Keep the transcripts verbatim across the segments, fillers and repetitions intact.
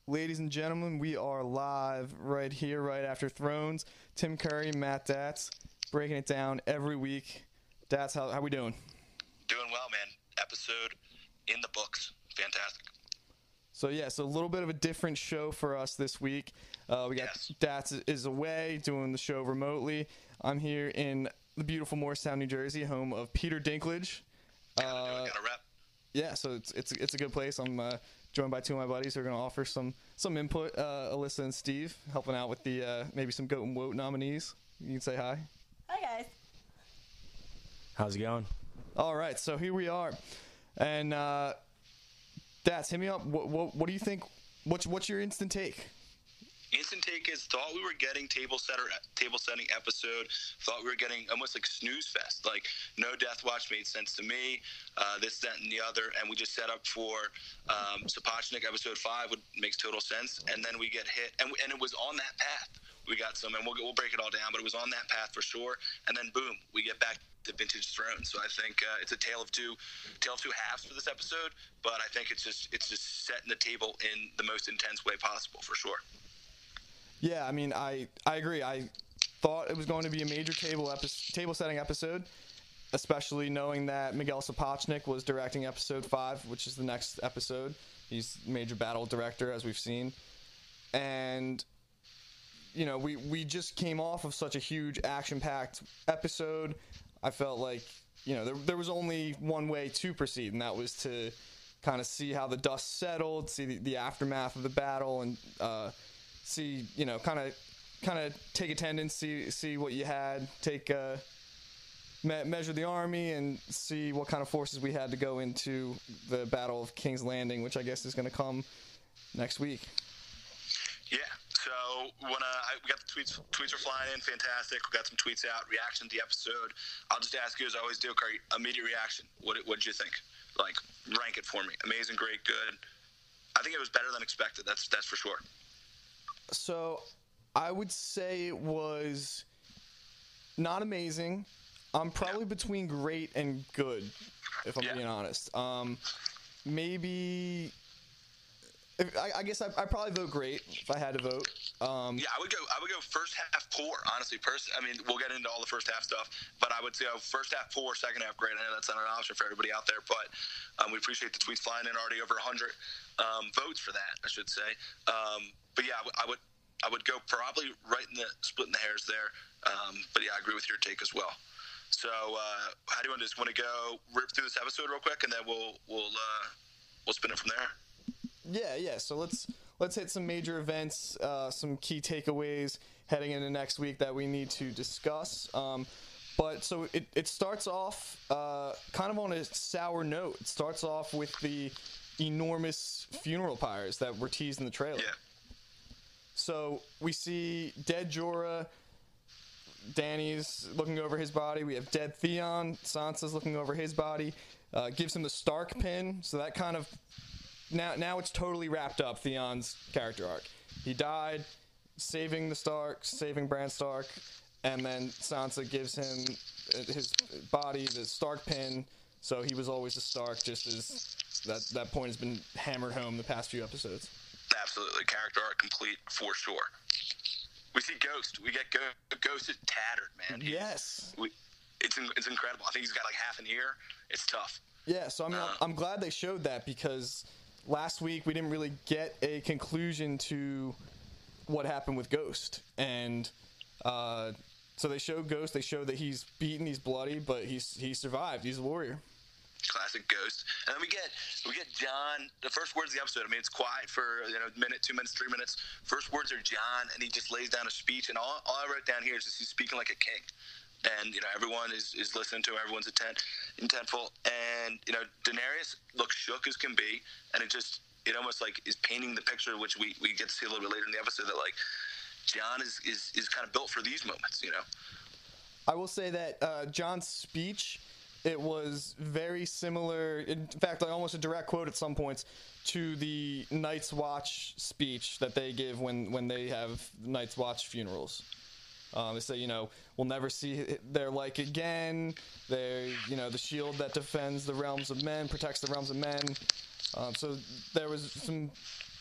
Ladies and gentlemen, we are live right here, right after Thrones. Tim Curry, Matt Datz, breaking it down every week. Datz, how how we doing? Doing well, man. Episode in the books. Fantastic. So yeah, so a little bit of a different show for us this week. Uh, we got Yes. Datz is away doing the show remotely. I'm here in the beautiful Morristown, New Jersey, home of Peter Dinklage. Gotta do Uh, it, gotta rep. yeah, so it's it's it's a good place. I'm uh, joined by two of my buddies who are going to offer some some input. Uh, Alyssa and Steve helping out with the uh, maybe some Goat and Woat nominees. You can say hi. Hi guys. How's it going? All right, so here we are, and uh, Datz, hit me up. What, what what do you think? What's what's your instant take? Instant take is thought we were getting table setter table setting episode. Thought we were getting almost like snooze fest. Like no Death Watch made sense to me. Uh, this, that, and the other, and we just set up for um, Sapochnik episode five, would makes total sense. And then we get hit, and and it was on that path. We got some, and we'll we'll break it all down. But it was on that path for sure. And then boom, we get back to Vintage Throne. So I think uh, it's a tale of two, tale of two halves for this episode. But I think it's just it's just setting the table in the most intense way possible for sure. Yeah, I mean, I, I agree. I thought it was going to be a major table epi- table setting episode, especially knowing that Miguel Sapochnik was directing episode five, which is the next episode. He's major battle director, as we've seen. And, you know, we, we just came off of such a huge action-packed episode. I felt like, you know, there, there was only one way to proceed, and that was to kind of see how the dust settled, see the, the aftermath of the battle, and uh, see, you know, kind of kind of take attendance, see see what you had, take uh, me- measure the army, and see what kind of forces we had to go into the Battle of King's Landing, which I guess is going to come next week. Yeah. So when uh, I, we got the tweets, tweets are flying in, fantastic. We got some tweets out, reaction to the episode. I'll just ask you as I always do, Curry, immediate reaction. What what did you think? Like, rank it for me. Amazing, great, good. I think it was better than expected. That's that's for sure. So I would say it was not amazing. I'm probably Yeah. between great and good, if I'm Yeah. being honest. Um, maybe. If, I, I guess I I probably vote great if I had to vote. Um, Yeah, I would go. I would go first half poor. Honestly, first. I mean, we'll get into all the first half stuff, but I would say oh, first half poor, second half great. I know that's not an option for everybody out there, but um, we appreciate the tweets flying in already over one hundred um, votes for that, I should say. Um, but yeah, I would, I would I would go probably right in the splitting the hairs there. Um, but yeah, I agree with your take as well. So uh, how do you want to just want to go rip through this episode real quick, and then we'll we'll uh, we'll spin it from there. Yeah, yeah. So let's let's hit some major events, uh, some key takeaways heading into next week that we need to discuss. Um, but so it, it starts off uh, kind of on a sour note. It starts off with the enormous funeral pyres that were teased in the trailer. Yeah. So we see dead Jorah. Danny's looking over his body. We have dead Theon. Sansa's looking over his body. Uh, gives him the Stark pin. So that kind of now now it's totally wrapped up. Theon's character arc. He died, saving the Starks, saving Bran Stark, and then Sansa gives him his body, the Stark pin. So he was always a Stark. Just as that that point has been hammered home the past few episodes. Absolutely, character arc complete for sure. We see Ghost. We get Go- Ghost is tattered, man. He's- Yes. We, it's in, it's incredible. I think he's got like half an ear. It's tough. Yeah, so I mean, Uh, I'm glad they showed that because last week we didn't really get a conclusion to what happened with Ghost, and uh, so they showed Ghost. They showed that he's beaten, he's bloody, but he's he survived. He's a warrior. Classic Ghost. And then we get we get John. The first words of the episode. I mean, it's quiet for you know a minute, two minutes, three minutes. First words are John, and he just lays down a speech. And all, all I wrote down here is just he's speaking like a king. And you know everyone is, is listening to him. Everyone's intent intentful. And you know Daenerys looks shook as can be, and it just it almost like is painting the picture, which we, we get to see a little bit later in the episode, that like John is is, is kind of built for these moments. You know. I will say that uh, John's speech, it was very similar. In fact, like almost a direct quote at some points to the Night's Watch speech that they give when, when they have Night's Watch funerals. Um, they say, you know, we'll never see their like again. They're, you know, the shield that defends the realms of men, protects the realms of men. Um, so there was some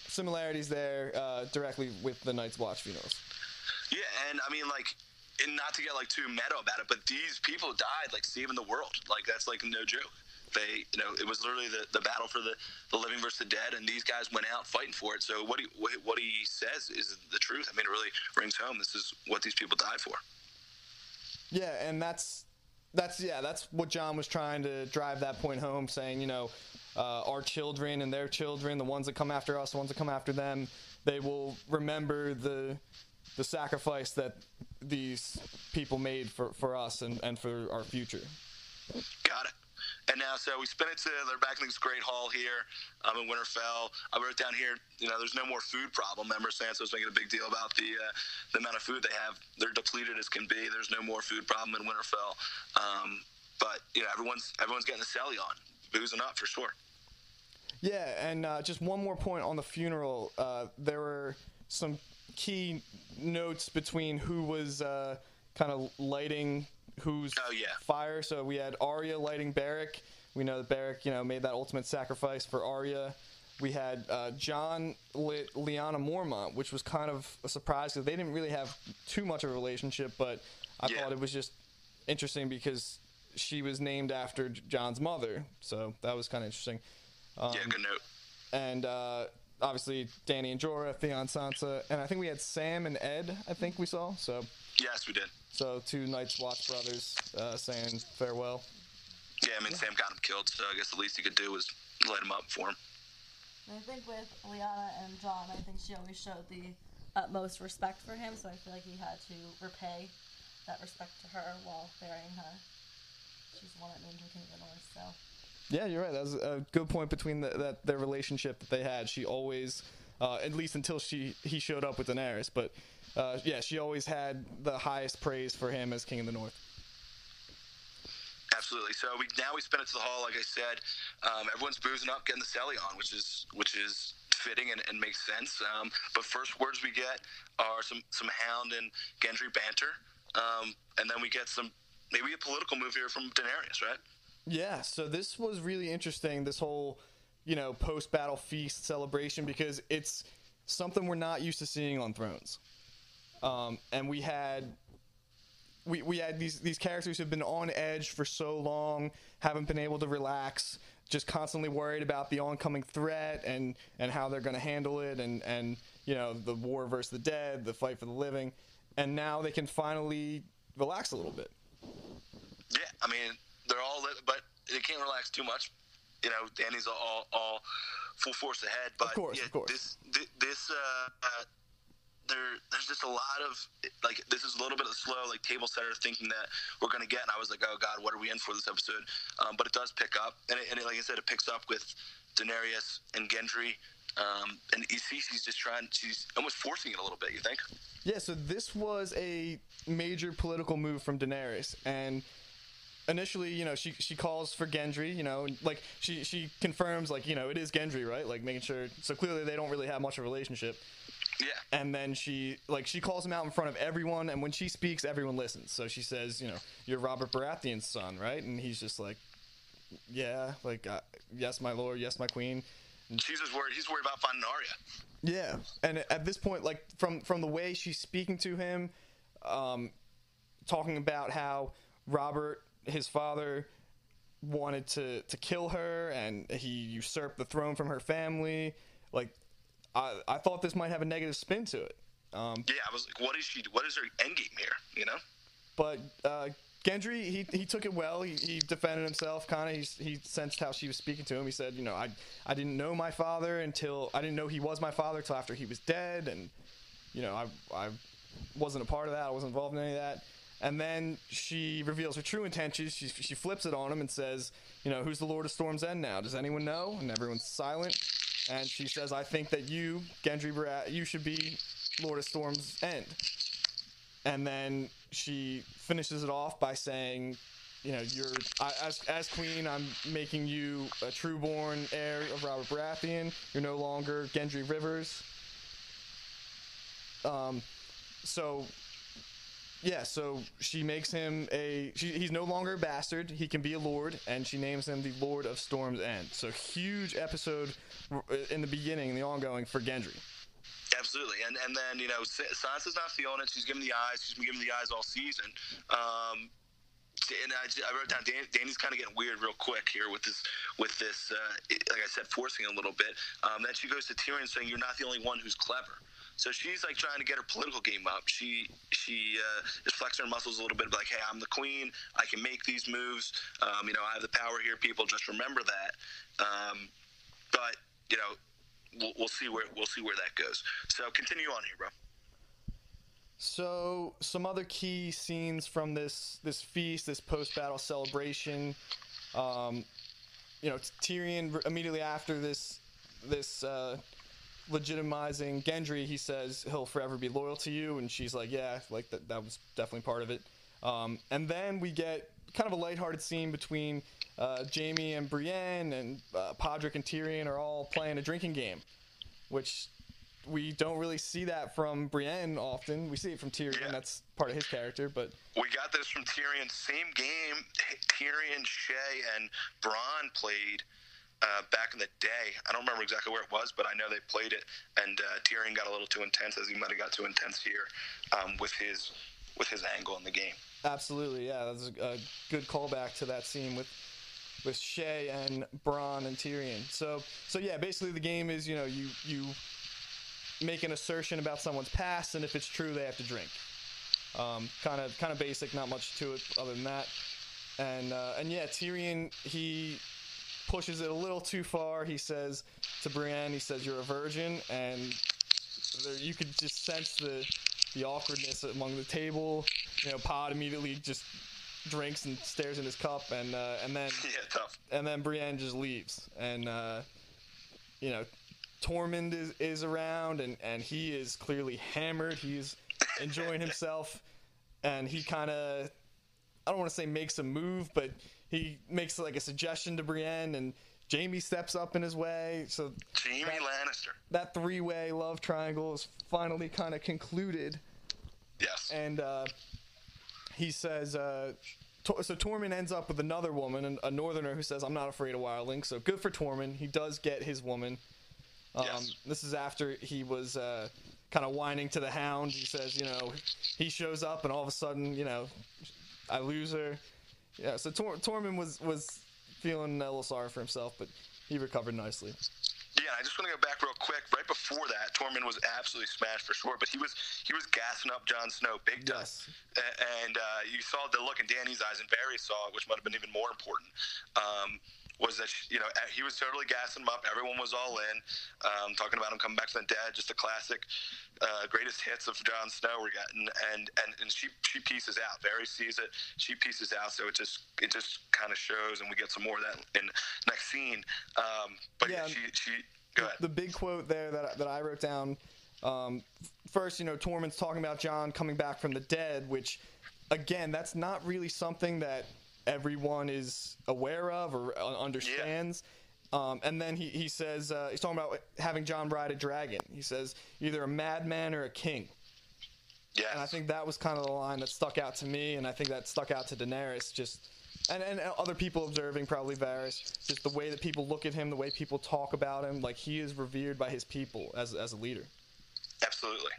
similarities there uh, directly with the Night's Watch funerals. Yeah, and I mean, like, and not to get like too meta about it, but these people died like saving the world. Like, that's like no joke. They, you know, it was literally the, the battle for the, the living versus the dead, and these guys went out fighting for it. So what he what he says is the truth. I mean, it really rings home. This is what these people died for. Yeah, and that's that's yeah, that's what John was trying to drive that point home, saying, you know, uh, our children and their children, the ones that come after us, the ones that come after them, they will remember the the sacrifice that these people made for, for us and, and for our future. Got it. And now, so we spin it to their back in this great hall here um, in Winterfell. I wrote down here, you know, there's no more food problem. Remember, Sansa's making a big deal about the uh, the amount of food they have. They're depleted as can be. There's no more food problem in Winterfell. Um, but, you know, everyone's everyone's getting the celly on, boozing up for sure. Yeah, and uh, just one more point on the funeral. Uh, there were some key notes between who was uh, kind of lighting whose oh, yeah. fire. So we had Arya lighting Beric. We know that Beric, you know, made that ultimate sacrifice for Arya. We had uh, John lit Lyanna Mormont, which was kind of a surprise because they didn't really have too much of a relationship, but I yeah. thought it was just interesting because she was named after John's mother, so that was kind of interesting. Um, yeah, good note. And uh, obviously Dany and Jorah, Theon, Sansa, and I think we had Sam and Ed, I think we saw. So yes, we did. So two Night's Watch brothers uh, saying farewell. Yeah, I mean, yeah. Sam got him killed, so I guess the least he could do was light him up for him. I think with Lyanna and John, I think she always showed the utmost respect for him, so I feel like he had to repay that respect to her while burying her. She's the one that named her King of the North, so... Yeah, you're right. That was a good point between the, that their relationship that they had. She always, uh, at least until she he showed up with Daenerys, but uh, yeah, she always had the highest praise for him as King of the North. Absolutely. So we now we spin it to the hall, like I said. Um, everyone's boozing up, getting the celly on, which is which is fitting and, and makes sense. Um, but first words we get are some some Hound and Gendry banter, um, and then we get some maybe a political move here from Daenerys, right? Yeah, so this was really interesting, this whole, you know, post-battle feast celebration, because it's something we're not used to seeing on Thrones. Um, and we had we we had these these characters who've been on edge for so long, haven't been able to relax, just constantly worried about the oncoming threat and, and how they're going to handle it, and, and, you know, the war versus the dead, the fight for the living. And now they can finally relax a little bit. Yeah, I mean... They're all lit, but they can't relax too much. You know, Dany's all all full force ahead. But of course, yeah, of course. this this uh, uh, there there's just a lot of like this is a little bit of slow like table setter thinking that we're gonna get, and I was like, oh god, what are we in for this episode? Um, but it does pick up, and, it, and it, like I said, it picks up with Daenerys and Gendry. Um, and you see, she's just trying, she's almost forcing it a little bit. You think? Yeah. So this was a major political move from Daenerys, and. Initially, you know, she she calls for Gendry, you know, like she she confirms, like, you know, it is Gendry, right? Like making sure. So clearly they don't really have much of a relationship. Yeah. And then she like she calls him out in front of everyone, and when she speaks, everyone listens. So she says, you know, you're Robert Baratheon's son, right? And he's just like, yeah, like uh, yes, my lord, yes, my queen. And she's just worried. He's worried about finding Arya. Yeah, and at this point, like from from the way she's speaking to him, um, talking about how Robert. His father wanted to, to kill her, and he usurped the throne from her family. Like, I I thought this might have a negative spin to it. Um, yeah, I was like, what is she? What is her endgame here? You know. But uh, Gendry, he he took it well. He, he defended himself, kind of. He he sensed how she was speaking to him. He said, you know, I I didn't know my father until I didn't know he was my father until after he was dead, and you know, I I wasn't a part of that. I wasn't involved in any of that. And then she reveals her true intentions. She she flips it on him and says, you know, who's the Lord of Storm's End now? Does anyone know? And everyone's silent. And she says, I think that you, Gendry Barat, you should be Lord of Storm's End. And then she finishes it off by saying, you know, you're I, as as queen, I'm making you a trueborn heir of Robert Baratheon. You're no longer Gendry Rivers. Um, so. yeah, so she makes him a. She, he's no longer a bastard. He can be a lord, and she names him the Lord of Storm's End. So huge episode in the beginning, the ongoing for Gendry. Absolutely, and and then you know Sansa's not feeling it. She's giving the eyes. She's been giving the eyes all season. Um, and I, I wrote down Dan, Danny's kind of getting weird real quick here with this with this. Uh, like I said, forcing a little bit. Um, then she goes to Tyrion saying, "You're not the only one who's clever." So she's like trying to get her political game up. She she uh, is flexing her muscles a little bit, like, "Hey, I'm the queen. I can make these moves. Um, you know, I have the power here. People, just remember that." Um, but you know. We'll, we'll see where we'll see where that goes. So continue on here, bro. So some other key scenes from this this feast, this post battle celebration. Um, you know, Tyrion immediately after this this uh, legitimizing Gendry, he says he'll forever be loyal to you, and she's like, yeah, like that that was definitely part of it. Um, and then we get kind of a lighthearted scene between uh, Jaime and Brienne, and uh, Podrick and Tyrion are all playing a drinking game, which we don't really see that from Brienne often. We see it from Tyrion. Yeah. That's part of his character, but we got this from Tyrion. Same game Tyrion, Shay, and Bronn played uh, back in the day. I don't remember exactly where it was, but I know they played it, and uh, Tyrion got a little too intense, as he might have got too intense here um, with his with his angle in the game. Absolutely, yeah. That's a, a good callback to that scene with with Shay and Bronn and Tyrion. So, so yeah, basically the game is, you know, you you make an assertion about someone's past, and if it's true, they have to drink. Um, kind of kind of basic, not much to it other than that. And uh, and yeah, Tyrion, he pushes it a little too far. He says to Brienne, he says, "You're a virgin," and there, you could just sense the the awkwardness among the table. You know, Pod immediately just drinks and stares in his cup, and uh, and then yeah, tough. and then Brienne just leaves, and uh, you know, Tormund is, is around, and, and he is clearly hammered. He's enjoying himself, and he kind of, I don't want to say makes a move, but he makes like a suggestion to Brienne, and Jaime steps up in his way. So Jaime that, Lannister. That three-way love triangle is finally kind of concluded. Yes. And uh, he says, uh, Tor- so Tormund ends up with another woman, a northerner, who says, "I'm not afraid of wildlings." So good for Tormund. He does get his woman. Um, yes. This is after he was uh, kind of whining to the Hound. He says, you know, he shows up, and all of a sudden, you know, I lose her. Yeah. So Tor- Tormund was was feeling a little sorry for himself, but he recovered nicely. Yeah, I just want to go back real quick. Right before that, Tormund was absolutely smashed for sure, but he was he was gassing up Jon Snow big time. Yes. A- And uh, you saw the look in Dany's eyes, and Varys saw it, which might have been even more important. Um, was that, you know, he was totally gassing him up. Everyone was all in, um, talking about him coming back from the dead. Just a classic, uh, greatest hits of Jon Snow we're getting, and and and she she pieces out. Varys sees it, she pieces out. So it just it just kind of shows, and we get some more of that in next scene. Um, but yeah, Yeah, she she go ahead. The big quote there that that I wrote down. Um, first, you know, Tormund's talking about Jon coming back from the dead, which, again, that's not really something that everyone is aware of or understands. Yeah. Um, and then he, he says, uh, he's talking about having Jon ride a dragon. He says, either a madman or a king. Yes. And I think that was kind of the line that stuck out to me, and I think that stuck out to Daenerys, just, and, and other people observing, probably Varys, just the way that people look at him, the way people talk about him, like he is revered by his people as as a leader. Absolutely.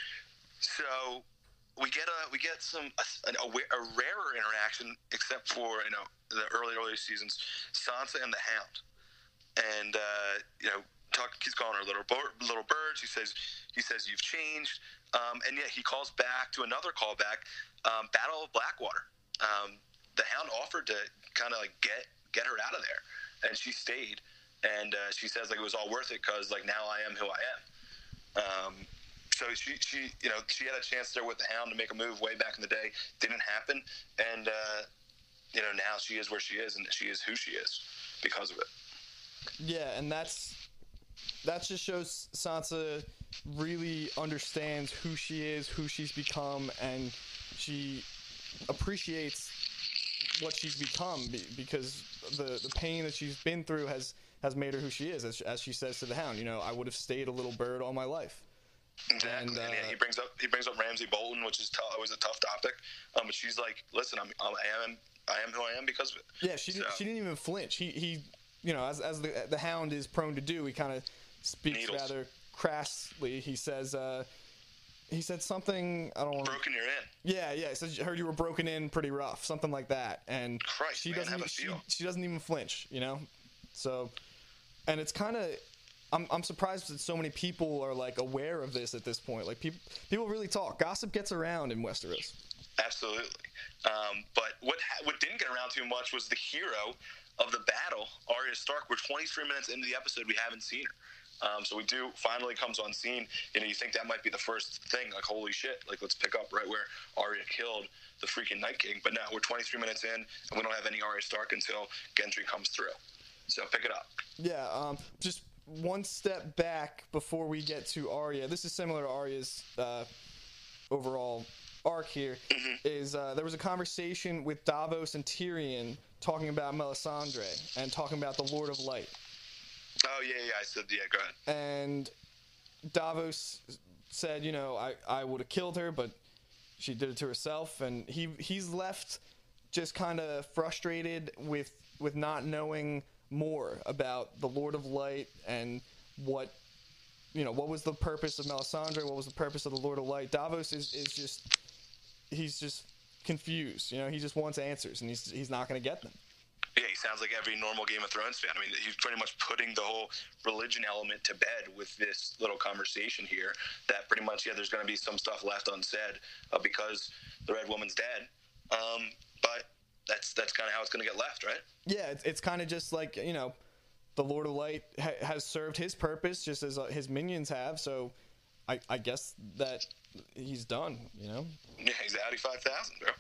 So we get a we get some a, a, a rarer interaction, except for, you know, the early early seasons, Sansa and the Hound, and uh, you know, talk, he's calling her little bird, little birds. He says he says you've changed, um, and yet he calls back to another callback, um, Battle of Blackwater. Um, the Hound offered to kind of like get get her out of there, and she stayed, and uh, she says like it was all worth it because like now I am who I am. Um, so she, she, you know, she had a chance there with the Hound to make a move way back in the day. Didn't happen, and uh, you know, now she is where she is, and she is who she is because of it. Yeah, and that's that just shows Sansa really understands who she is, who she's become, and she appreciates what she's become because the the pain that she's been through has has made her who she is. As, as she says to the Hound, you know, I would have stayed a little bird all my life. Exactly. And, uh, and yeah, he brings up he brings up Ramsey Bolton, which is t- always a tough topic. Um, but she's like, listen, I'm, I'm I am I am who I am because of it. Yeah, she so. did, she didn't even flinch. He he, you know, as as the the Hound is prone to do, he kind of speaks Needles. rather crassly. He says, uh, he said something. I don't want. Broken you're in. Yeah, yeah. He said, I heard you were broken in pretty rough, something like that. And Christ, she man, doesn't have even, a she, feel. she doesn't even flinch, you know. So, and it's kind of. I'm I'm surprised that so many people are like aware of this at this point. Like people people really talk. Gossip gets around in Westeros. Absolutely. Um, but what ha- what didn't get around too much was the hero of the battle, Arya Stark. We're twenty-three minutes into the episode. We haven't seen her. Um, so we do finally comes on scene. You know, you think that might be the first thing. Like, holy shit. Like, let's pick up right where Arya killed the freaking Night King. But now we're twenty-three minutes in, and we don't have any Arya Stark until Gendry comes through. So pick it up. Yeah, um, just one step back before we get to Arya. This is similar to Arya's uh, overall arc here. Mm-hmm. Is uh, there was a conversation with Davos and Tyrion talking about Melisandre and talking about the Lord of Light. Oh, yeah, yeah, I said, yeah, go ahead. And Davos said, you know, I, I would have killed her, but she did it to herself. And he he's left just kind of frustrated with with not knowing more about the Lord of Light and what, you know, what was the purpose of Melisandre, what was the purpose of the Lord of Light. Davos is, is just, he's just confused, you know, he just wants answers, and he's he's not going to get them. Yeah, he sounds like every normal Game of Thrones fan. I mean, he's pretty much putting the whole religion element to bed with this little conversation here, that pretty much, yeah, there's going to be some stuff left unsaid uh, because the Red Woman's dead, um, but that's that's kind of how it's going to get left, right? Yeah, it's, it's kind of just like, you know, the Lord of Light ha- has served his purpose just as uh, his minions have, so I, I guess that he's done, you know? Yeah, he's Audi five thousand, bro.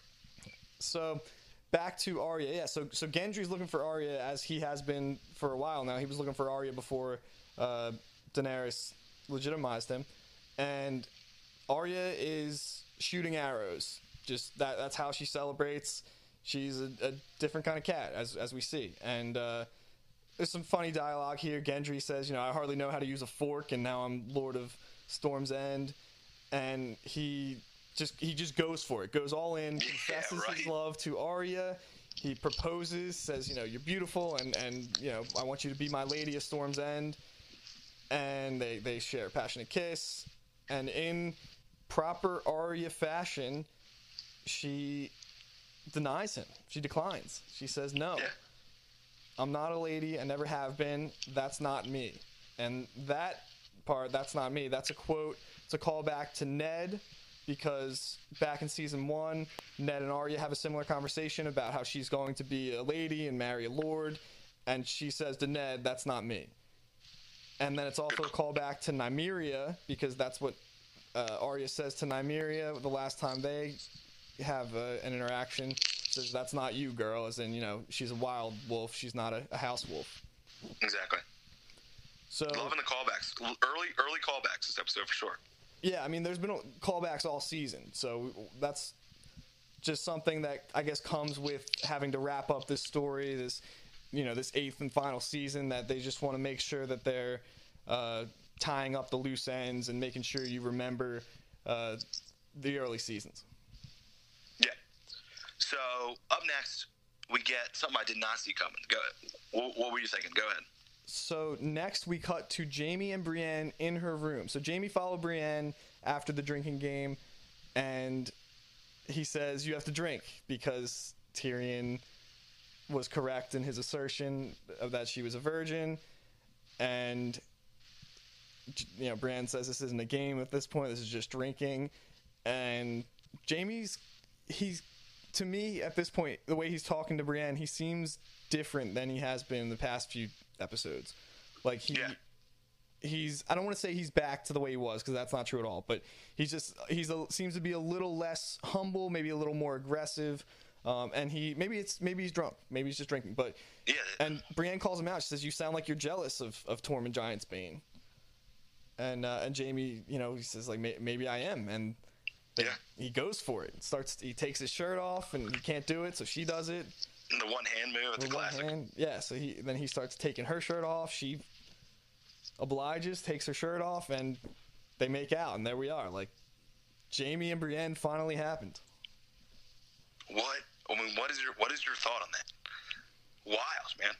So, back to Arya. Yeah, so so Gendry's looking for Arya as he has been for a while now. He was looking for Arya before uh, Daenerys legitimized him. And Arya is shooting arrows. Just that that's how she celebrates. She's a, a different kind of cat, as as we see. And uh, there's some funny dialogue here. Gendry says, you know, I hardly know how to use a fork, and now I'm Lord of Storm's End. And he just he just goes for it, goes all in, confesses yeah, right. his love to Arya. He proposes, says, you know, you're beautiful, and, and you know, I want you to be my lady of Storm's End. And they, they share a passionate kiss. And in proper Arya fashion, she denies him. She declines. She says, no, Yeah. I'm not a lady. I never have been. That's not me. And that part, that's not me. That's a quote. It's a callback to Ned, because back in season one, Ned and Arya have a similar conversation about how she's going to be a lady and marry a lord. And she says to Ned, that's not me. And then it's also a callback to Nymeria, because that's what uh, Arya says to Nymeria the last time they have uh, an interaction. Says, that's not you, girl, as in, you know, she's a wild wolf, she's not a, a house wolf. Exactly. So Loving the callbacks. Early early callbacks this episode for sure. yeah, I mean, there's been callbacks all season, so that's just something that I guess comes with having to wrap up this story, this, you know, this eighth and final season, that they just want to make sure that they're uh, tying up the loose ends and making sure you remember uh, the early seasons. Yeah. So up next, we get something I did not see coming. Go ahead. What, what were you thinking? Go ahead. So next we cut to Jaime and Brienne in her room. So Jaime followed Brienne after the drinking game, and he says, you have to drink, because Tyrion was correct in his assertion of that she was a virgin. And, you know, Brienne says this isn't a game at this point, this is just drinking. And Jaime's, he's, to me at this point, the way he's talking to Brienne, he seems different than he has been in the past few episodes. Like he Yeah. he's I don't want to say he's back to the way he was, because that's not true at all, but he's just he's a, seems to be a little less humble, maybe a little more aggressive, um, and he maybe it's maybe he's drunk, maybe he's just drinking, but Yeah. and Brienne calls him out. She says, you sound like you're jealous of of Tormund Giantsbane. And uh, and Jaime, you know, he says like, maybe I am, and they, Yeah. he goes for it. Starts he takes his shirt off, and he can't do it, so she does it. The one hand move, it's a With one classic. hand. Yeah, so he then he starts taking her shirt off. She obliges, takes her shirt off, and they make out, and there we are. Like, Jamie and Brienne finally happened. What? I mean, what is your what is your thought on that? Wild, man.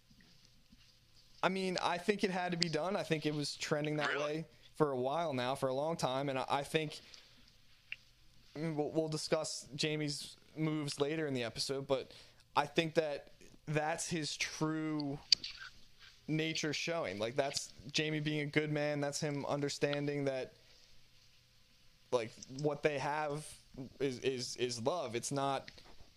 I mean, I think it had to be done. I think it was trending that Really? way for a while now, for a long time, and I, I think I mean, we'll, we'll discuss Jamie's moves later in the episode, but I think that that's his true nature showing. Like, that's Jamie being a good man. That's him understanding that, like, what they have is is, is love. It's not.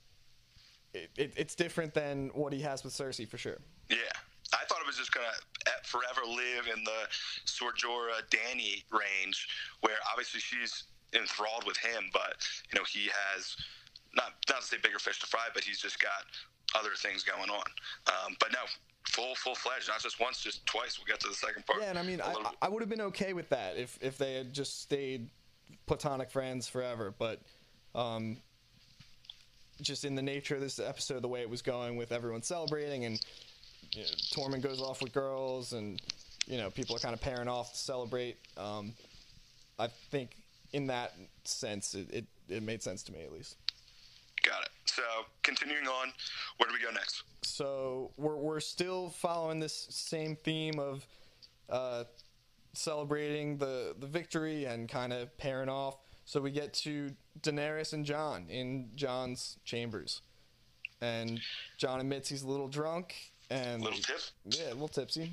It, it, it's different than what he has with Cersei, for sure. Yeah. I thought it was just going to forever live in the Sor Jorah Dany range, where obviously she's enthralled with him, but, you know, he has, not, not to say bigger fish to fry, but he's just got other things going on. Um, but no, full, full-fledged, not just once, just twice. We'll get to the second part. Yeah, and I mean, I, I would have been okay with that if, if they had just stayed platonic friends forever, but um, just in the nature of this episode, the way it was going with everyone celebrating, and you know, Tormund goes off with girls, and you know, people are kind of pairing off to celebrate. Um, I think in that sense, it, it, it made sense to me, at least. Got it. So, continuing on, where do we go next? So we're we're still following this same theme of uh, celebrating the, the victory and kind of pairing off. So we get to Daenerys and Jon in Jon's chambers, and Jon admits he's a little drunk and Little tip? yeah, a little tipsy.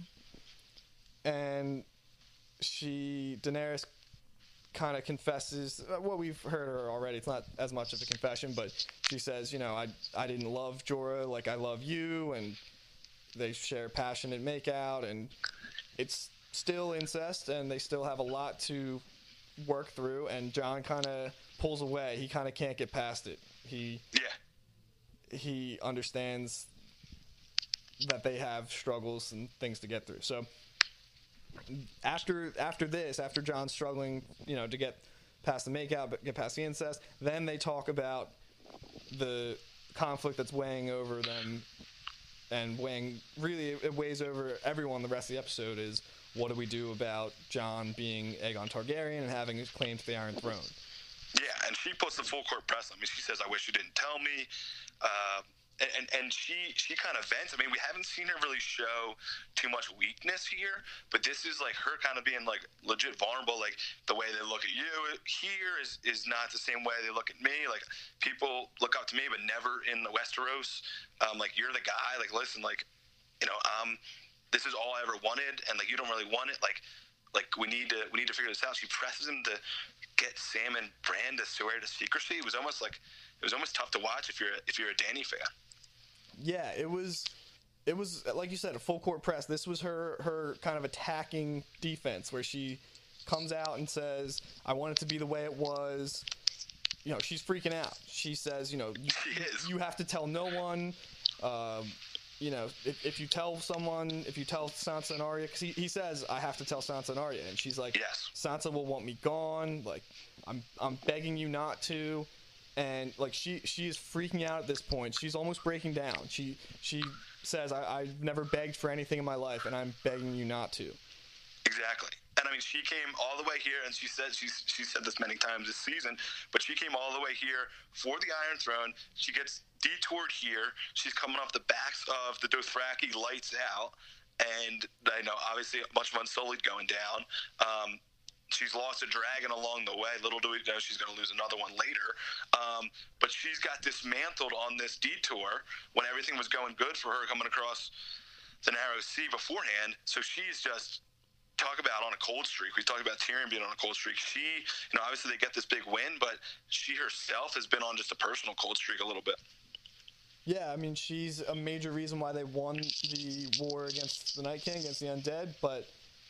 And she Daenerys kind of confesses what we've heard her already. It's not as much of a confession, but she says, you know, I I didn't love Jorah like I love you, and they share passionate makeout, and it's still incest, and they still have a lot to work through. And Jon kind of pulls away. He kind of can't get past it. He Yeah. he understands that they have struggles and things to get through. So after after this, after Jon's struggling, you know, to get past the makeout, but get past the incest, then they talk about the conflict that's weighing over them, and weighing really it weighs over everyone the rest of the episode is, what do we do about Jon being Aegon Targaryen and having his claim to the Iron Throne? Yeah, and she puts the full court press on me. She says, I wish you didn't tell me. Uh, and and she, she kind of vents. I mean, we haven't seen her really show too much weakness here, but this is like her kind of being like legit vulnerable. Like, the way they look at you here is, is not the same way they look at me. Like, people look up to me, but never in the Westeros. Um, like, you're the guy. Like, listen, like, you know, um, this is all I ever wanted, and like, you don't really want it. Like, like we need to we need to figure this out. She presses him to get Sam and Bran to swear to secrecy. It was almost like it was almost tough to watch if you're if you're a Dany fan. Yeah, it was it was like you said, a full court press. This was her her kind of attacking defense, where she comes out and says, I want it to be the way it was. You know, she's freaking out. She says, you know, you, She is. you have to tell no one. Um, you know, if, if you tell someone, if you tell Sansa and Arya, because he, he says, I have to tell Sansa and Arya, and she's like, Yes. Sansa will want me gone. Like, I'm I'm begging you not to. And like she she is freaking out at this point. She's almost breaking down. She she says, I, I've never begged for anything in my life, and I'm begging you not to. Exactly. And I mean, she came all the way here, and she said she's she said this many times this season, but she came all the way here for the Iron Throne. She gets detoured here. She's coming off the backs of the Dothraki lights out, and I know obviously a bunch of Unsullied going down. Um, She's lost a dragon along the way. Little do we know she's going to lose another one later. Um, but she's got dismantled on this detour when everything was going good for her coming across the narrow sea beforehand. So she's just, talk about on a cold streak. We talked about Tyrion being on a cold streak. She, you know, obviously they get this big win, but she herself has been on just a personal cold streak a little bit. Yeah, I mean, she's a major reason why they won the war against the Night King, against the undead, but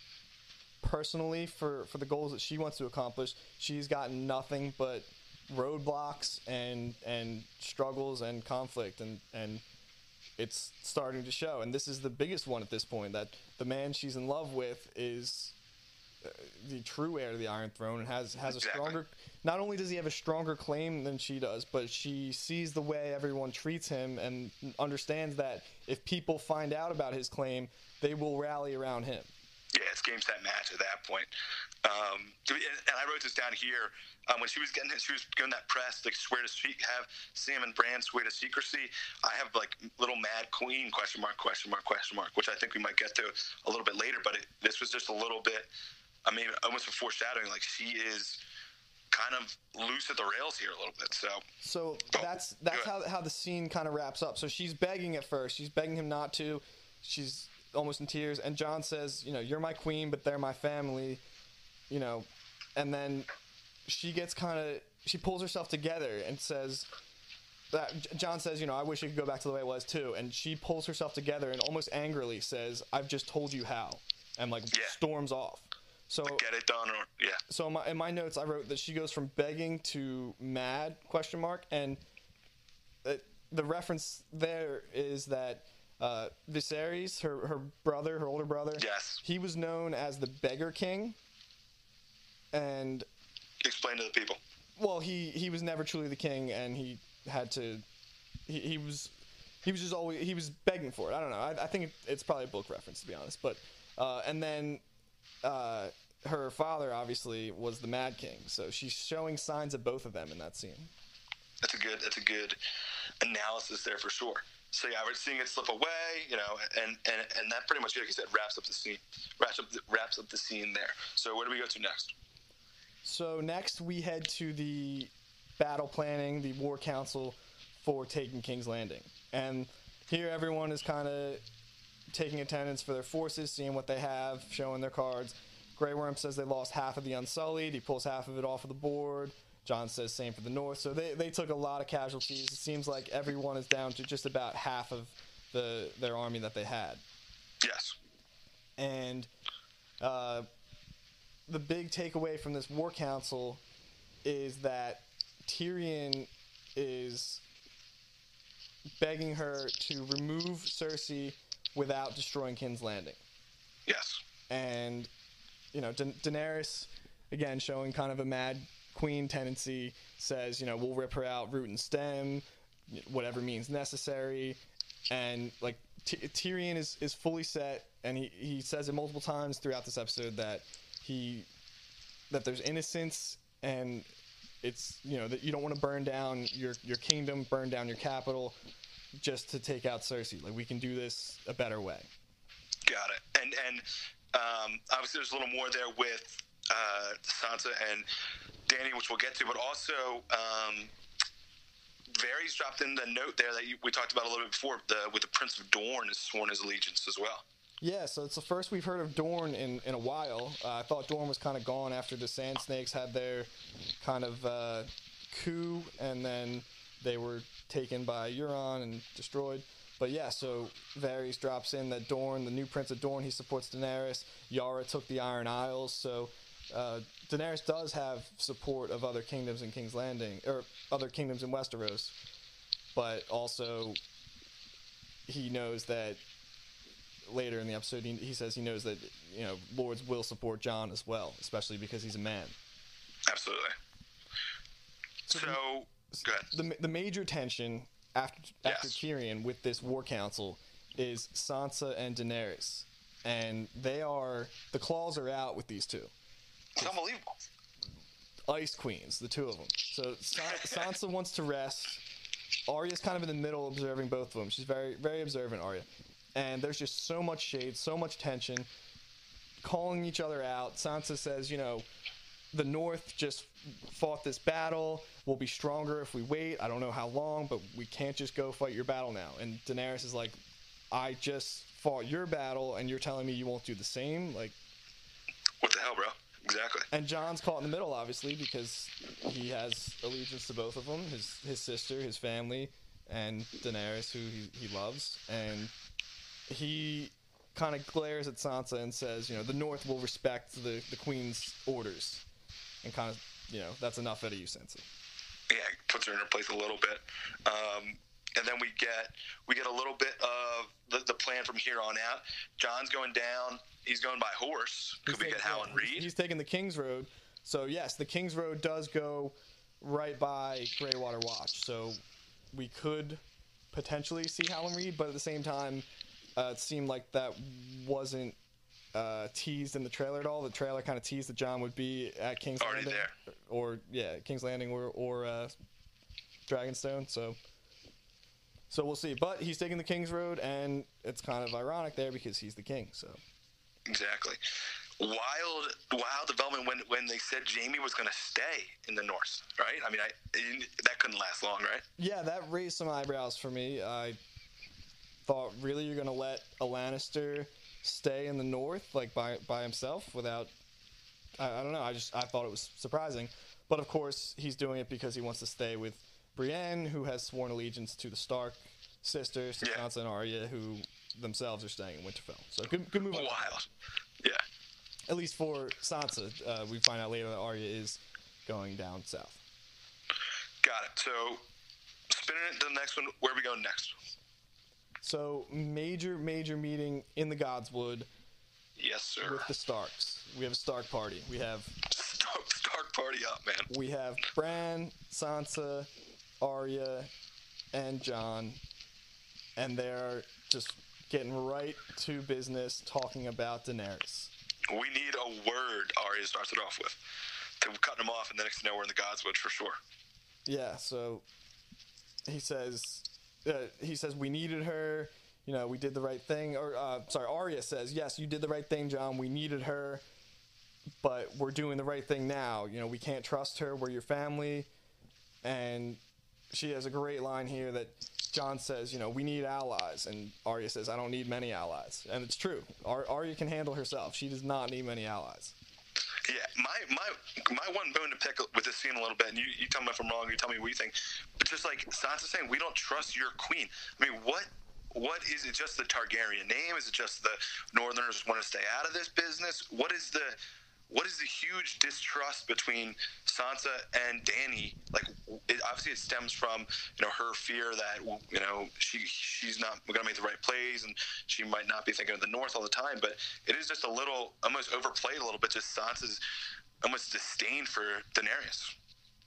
personally, for, for the goals that she wants to accomplish, she's gotten nothing but roadblocks and and struggles and conflict, and, and it's starting to show. And this is the biggest one at this point, that the man she's in love with is uh, the true heir to the Iron Throne, and has, has Exactly. a stronger... Not only does he have a stronger claim than she does, but she sees the way everyone treats him and understands that if people find out about his claim, they will rally around him. Yeah, it's game set match at that point. Um, and, and I wrote this down here. Um, when she was getting, she was doing that press, like swear to secret, have Sam and Bran swear to secrecy. I have like little Mad Queen question mark question mark question mark, which I think we might get to a little bit later. But it, this was just a little bit. I mean, almost a foreshadowing. Like she is kind of loose at the rails here a little bit. So. So that's that's how how the scene kind of wraps up. So she's begging at first. She's begging him not to. She's almost in tears, and Jon says, you know, you're my queen, but they're my family, you know, and then she gets kind of, she pulls herself together and says, that Jon says, you know, I wish it could go back to the way it was too, and she pulls herself together and almost angrily says, I've just told you how, and like yeah. storms off. So like get it done, or yeah. So in my, in my notes, I wrote that she goes from begging to mad question mark, and it, the reference there is that Uh, Viserys, her her brother, her older brother. Yes. He was known as the Beggar King, and explain to the people. Well, he, he was never truly the king, and he had to. He, he was he was just always he was begging for it. I don't know. I, I think it's probably a book reference, to be honest. But uh, and then uh, her father obviously was the Mad King, so she's showing signs of both of them in that scene. That's a good. That's a good analysis there for sure. So yeah, we're seeing it slip away, you know, and, and, and that pretty much, like you said, wraps up the scene, wraps up the, wraps up the scene there. So where do we go to next? So next we head to the battle planning, the war council for taking King's Landing, and here everyone is kind of taking attendance for their forces, seeing what they have, showing their cards. Grey Worm says they lost half of the Unsullied. He pulls half of it off of the board. Jon says same for the North. So they, they took a lot of casualties. It seems like everyone is down to just about half of the their army that they had. Yes. And uh, the big takeaway from this war council is that Tyrion is begging her to remove Cersei without destroying King's Landing. Yes. And, you know, da- Daenerys, again, showing kind of a mad queen tendency, says, you know, we'll rip her out root and stem, whatever means necessary. And like T- Tyrion is, is fully set, and he, he says it multiple times throughout this episode that he that there's innocence, and it's, you know, that you don't want to burn down your your kingdom, burn down your capital just to take out Cersei. Like, we can do this a better way. Got it. And and um, obviously there's a little more there with uh, Sansa and Dany, which we'll get to, but also um, Varys dropped in the note there that you, we talked about a little bit before, the, with the Prince of Dorne has sworn his allegiance as well. Yeah, so it's the first we've heard of Dorne in, in a while. Uh, I thought Dorne was kind of gone after the Sand Snakes had their kind of uh, coup, and then they were taken by Euron and destroyed. But yeah, so Varys drops in that Dorne, the new Prince of Dorne, he supports Daenerys. Yara took the Iron Isles, so uh, Daenerys does have support of other kingdoms in King's Landing, or other kingdoms in Westeros. But also, he knows that later in the episode, he, he says he knows that, you know, lords will support Jon as well, especially because he's a man. Absolutely. So, so the, go ahead. The, the major tension after after yes. Tyrion with this war council is Sansa and Daenerys, and they are the claws are out with these two. It's unbelievable. Ice queens, the two of them. So Sa- Sansa wants to rest. Arya's kind of in the middle, observing both of them. She's very very observant, Arya, and there's just so much shade, so much tension, calling each other out. Sansa says, you know, the North just fought this battle. We'll be stronger if we wait. I don't know how long, but we can't just go fight your battle now. And Daenerys is like, I just fought your battle, and you're telling me you won't do the same? Like, what the hell, bro? Exactly. And Jon's caught in the middle, obviously, because he has allegiance to both of them, his his sister, his family, and Daenerys, who he, he loves. And he kind of glares at Sansa and says, you know, the North will respect the, the Queen's orders. And kind of, you know, that's enough out of you, Sansa. Yeah, puts her in her place a little bit. Um, and then we get we get a little bit of the, the plan from here on out. Jon's going down. He's going by horse. Could we get Howland yeah, Reed? He's, he's taking the King's Road. So, yes, the King's Road does go right by Greywater Watch. So we could potentially see Howland Reed, but at the same time, uh, it seemed like that wasn't uh, teased in the trailer at all. The trailer kind of teased that Jon would be at King's Already Landing, there. or yeah, King's Landing or or uh, Dragonstone. So, so we'll see. But he's taking the King's Road, and it's kind of ironic there because he's the king. So Exactly. Wild, wild development when when they said Jaime was going to stay in the North, right? I mean, I that couldn't last long, right? yeah, that raised some eyebrows for me. I thought, really, you're going to let a Lannister stay in the North, like by by himself, without? I, I don't know. I just I thought it was surprising, but of course he's doing it because he wants to stay with Brienne, who has sworn allegiance to the Stark sisters, to Yeah. Sansa and Arya, who themselves are staying in Winterfell. So good, good move on. Wild. Yeah. At least for Sansa, uh, we find out later that Arya is going down south. Got it. So, spinning it to the next one. Where are we going next? So major, major meeting in the Godswood Yes, sir. with the Starks. We have a Stark party. We have Stark, Stark party up, man. we have Bran, Sansa, Arya, and Jon, and they're just getting right to business talking about Daenerys. We need a word Arya starts it off with. To cut them off, and the next thing you know, we're in the Godswood for sure. Yeah, so he says, uh, he says we needed her. You know, we did the right thing. Or uh, sorry, Arya says, yes, you did the right thing, Jon. We needed her, but we're doing the right thing now. You know, we can't trust her. We're your family. And she has a great line here that Jon says, you know, we need allies. And Arya says, I don't need many allies. And it's true. Ar- Arya can handle herself. She does not need many allies. Yeah, my my my one bone to pick with this scene a little bit, and you, you tell me if I'm wrong, you tell me what you think. But just like Sansa saying, we don't trust your queen. I mean, what what is it? Just the Targaryen name? Is it just the Northerners want to stay out of this business? What is the what is the huge distrust between Sansa and Dany? Like, it, obviously, it stems from you know her fear that you know she she's not going to make the right plays, and she might not be thinking of the North all the time. But it is just a little, almost overplayed a little bit. Just Sansa's almost disdain for Daenerys.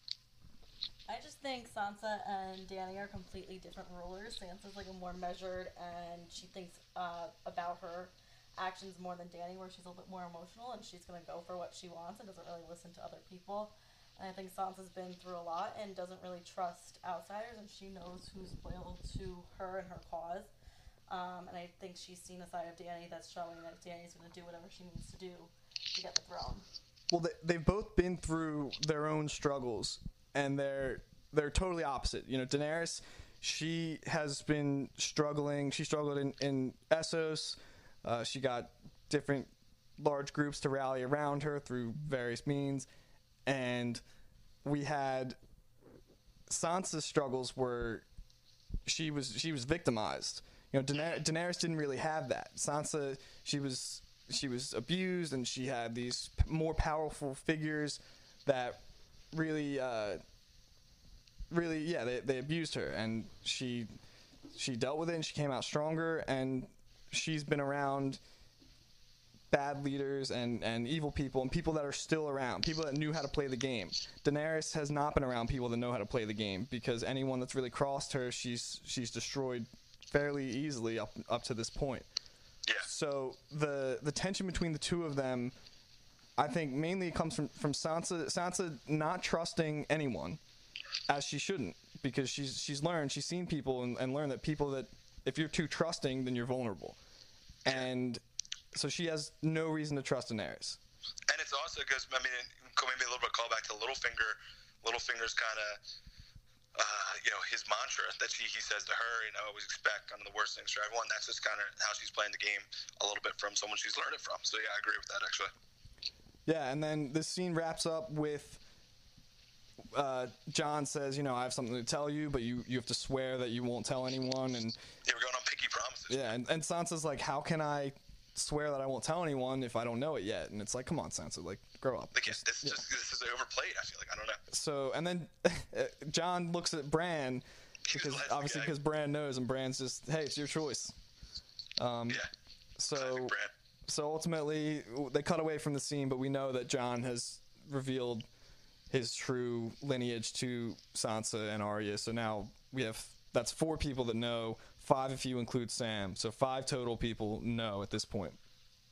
I just think Sansa and Dany are completely different rulers. Sansa's like a more measured, and she thinks uh, about her actions more than Dany, where she's a little bit more emotional and she's going to go for what she wants and doesn't really listen to other people. And I think Sansa's been through a lot and doesn't really trust outsiders, and she knows who's loyal to her and her cause. Um, and I think she's seen a side of Dany that's showing that Dany's going to do whatever she needs to do to get the throne. Well, they, they've both been through their own struggles, and they're they're totally opposite. You know, Daenerys, she has been struggling. She struggled in, in Essos. Uh, she got different large groups to rally around her through various means. And we had Sansa's struggles where she was she was victimized. You know, Daener- Daenerys didn't really have that. Sansa, she was she was abused, and she had these p- more powerful figures that really, uh, really, yeah, they they abused her, and she she dealt with it, and she came out stronger, and she's been around bad leaders and, and evil people and people that are still around, people that knew how to play the game. Daenerys has not been around people that know how to play the game, because anyone that's really crossed her, she's she's destroyed fairly easily up up to this point. Yeah. So the the tension between the two of them, I think mainly comes from, from Sansa Sansa not trusting anyone, as she shouldn't, because she's she's learned, she's seen people and, and learned that people that, if you're too trusting, then you're vulnerable. And so she has no reason to trust Daenerys. And it's also because, I mean, maybe a little bit call back to Littlefinger. Littlefinger's kind of, uh, you know, his mantra that he, he says to her, you know, always expect kind of the worst things for everyone. That's just kind of how she's playing the game a little bit from someone she's learned it from. So, yeah, I agree with that, actually. Yeah, and then this scene wraps up with uh, Jon says, you know, I have something to tell you, but you, you have to swear that you won't tell anyone. And Yeah, we're going on picky promises. yeah, and, and Sansa's like, how can I swear that I won't tell anyone if I don't know it yet? And it's like, come on, Sansa, like, grow up. Like, yeah, Just- this, yeah. just, this is overplayed, I feel like. I don't know. So, and then Jon looks at Bran, because Let's obviously go. because Bran knows, and Bran's just, hey, it's your choice. Um, Yeah. so, Classic Bran. so ultimately, they cut away from the scene, but we know that Jon has revealed his true lineage to Sansa and Arya. So now we have, that's four people that know, five if you include Sam. So five total people know at this point.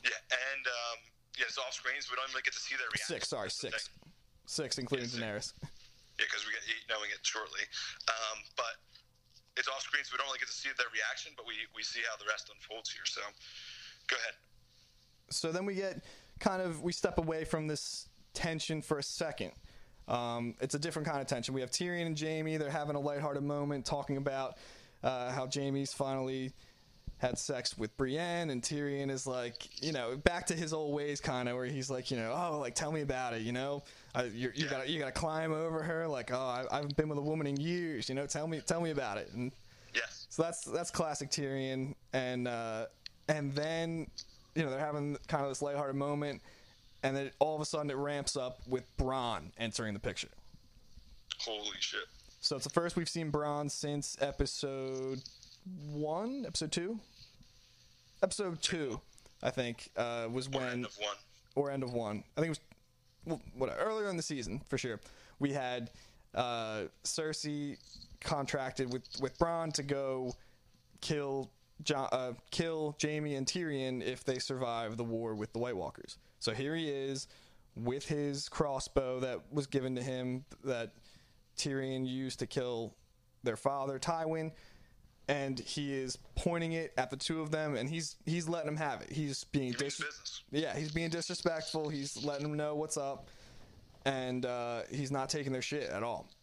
Yeah, and um, yeah, it's off screen, so we don't even get to see their reaction. Six, sorry, That's the six. thing. Six, including Yeah, Daenerys. Yeah, because we get knowing it shortly. Um, but it's off screen, so we don't really get to see their reaction, but we, we see how the rest unfolds here. So, go ahead. So then we get kind of, we step away from this tension for a second. Um, it's a different kind of tension. We have Tyrion and Jaime. They're having a lighthearted moment talking about uh, how Jaime's finally had sex with Brienne, and Tyrion is like, you know, back to his old ways kind of, where he's like, you know, oh, like, tell me about it, you know? Uh, you you yeah. gotta you gotta climb over her, like, oh, I, I haven't been with a woman in years, you know? Tell me tell me about it. And yes. So that's that's classic Tyrion, and uh, and then, you know, they're having kind of this lighthearted moment, and then all of a sudden it ramps up with Bronn entering the picture. Holy shit! So it's the first we've seen Bronn since episode one, episode two, episode two, I think, uh, was when or end of one, or end of one. I think it was. Well, whatever, earlier in the season, for sure, we had uh, Cersei contracted with, with Bronn to go kill jo- uh, kill Jaime and Tyrion if they survive the war with the White Walkers. So here he is with his crossbow that was given to him that Tyrion used to kill their father, Tywin, and he is pointing it at the two of them, and he's he's letting them have it. He's being dis- yeah, he's being disrespectful. He's letting them know what's up, and uh, he's not taking their shit at all.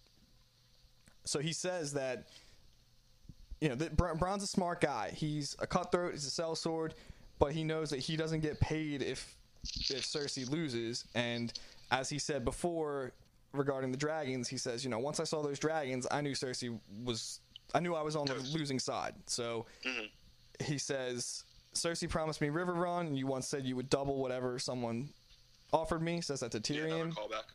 So he says that, you know, that Br- Bronn's a smart guy. He's a cutthroat. He's a sellsword, but he knows that he doesn't get paid if if Cersei loses. And as he said before regarding the dragons, he says, you know, once I saw those dragons, I knew Cersei was. I knew I was on the losing side. So mm-hmm. he says, Cersei promised me River Run, and you once said you would double whatever someone offered me. Says that to Tyrion. Yeah, callback.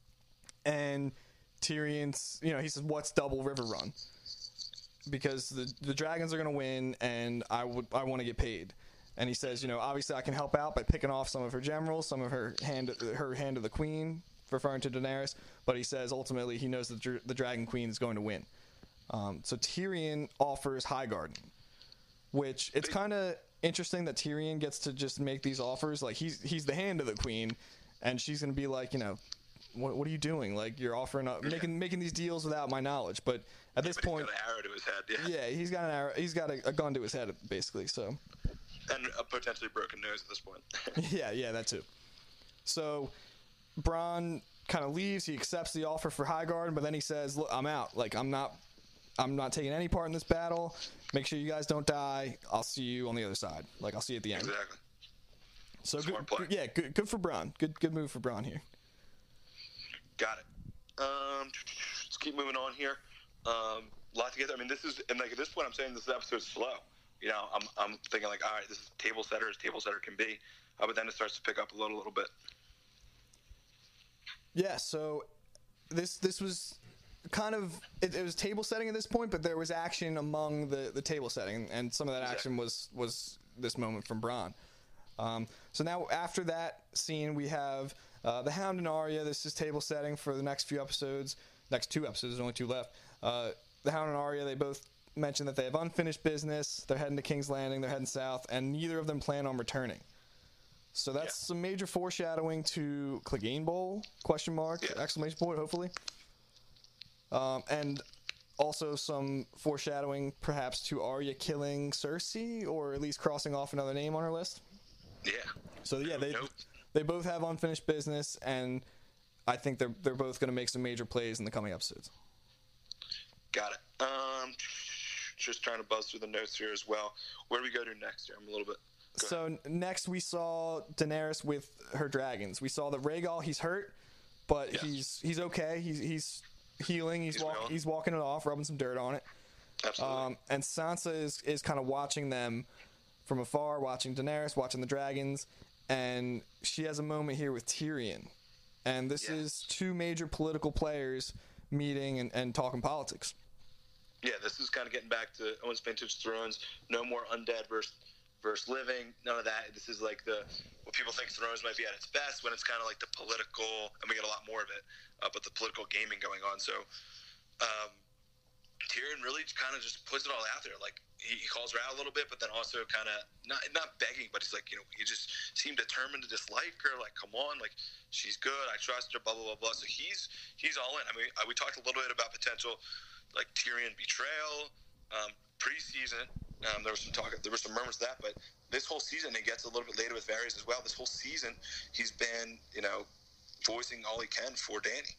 And Tyrion's, you know, he says, what's double River Run? Because the the dragons are going to win, and I would I want to get paid. And he says, you know, obviously I can help out by picking off some of her generals, some of her hand her hand of the queen, referring to Daenerys. But he says ultimately he knows that the, the Dragon Queen is going to win. Um, so Tyrion offers Highgarden, which it's kind of interesting that Tyrion gets to just make these offers. Like he's he's the hand of the queen, and she's gonna be like, you know, what what are you doing? Like you're offering up, making making these deals without my knowledge. But at this but point, he's got an arrow to his head. Yeah. Yeah, he's got an arrow. He's got a, a gun to his head, basically. So. And a potentially broken nose at this point. yeah, yeah, that too. So Bronn kind of leaves. He accepts the offer for Highgarden, but then he says, "Look, I'm out. Like I'm not." I'm not taking any part in this battle. Make sure you guys don't die. I'll see you on the other side. Like I'll see you at the end. Exactly. So good, good, yeah, good, good for Bronn. Good, good move for Bronn here. Got it. Um, let's keep moving on here. Um, a lot to get. I mean, this is and like at this point, I'm saying this episode's slow. You know, I'm I'm thinking like, all right, this is table setter as table setter can be, uh, but then it starts to pick up a little, little bit. Yeah. So this this was. Kind of, it, it was table setting at this point, but there was action among the, the table setting, and some of that action was was this moment from Bronn. Um, so now after that scene, we have uh, the Hound and Arya. This is table setting for the next few episodes. Next two episodes, there's only two left. Uh, the Hound and Arya, they both mention that they have unfinished business. They're heading to King's Landing. They're heading south, and neither of them plan on returning. So that's yeah. some major foreshadowing to Clegane Bowl? Question mark? Yeah. Exclamation point. Hopefully. Um, and also some foreshadowing, perhaps, to Arya killing Cersei, or at least crossing off another name on her list. Yeah. So yeah, they nope. they both have unfinished business, and I think they're they're both going to make some major plays in the coming episodes. Got it. Um, just trying to buzz through the notes here as well. Where do we go to next here? I'm a little bit. Go so ahead. Next we saw Daenerys with her dragons. We saw that Rhaegal, he's hurt, but yes. he's he's okay. He's he's healing. He's, he's walking. He's walking it off, rubbing some dirt on it. Absolutely. Um, and Sansa is is kind of watching them from afar, watching Daenerys, watching the dragons, and she has a moment here with Tyrion. And this yes. is two major political players meeting and, and talking politics. Yeah, this is kind of getting back to almost vintage Thrones. No more undead versus versus living. None of that. This is like the what people think Thrones might be at its best, when it's kind of like the political, and we get a lot more of it, uh, but the political gaming going on. So, um, Tyrion really kind of just puts it all out there. Like, he, he calls her out a little bit, but then also kind of not not begging, but he's like, you know, you just seem determined to dislike her. Like, come on, like, she's good. I trust her. Blah blah blah blah. So he's he's all in. I mean, we talked a little bit about potential like Tyrion betrayal um, preseason. Um, there was some talk. There were some murmurs of that, but this whole season, it gets a little bit later with Varys as well. This whole season, he's been, you know, voicing all he can for Dany.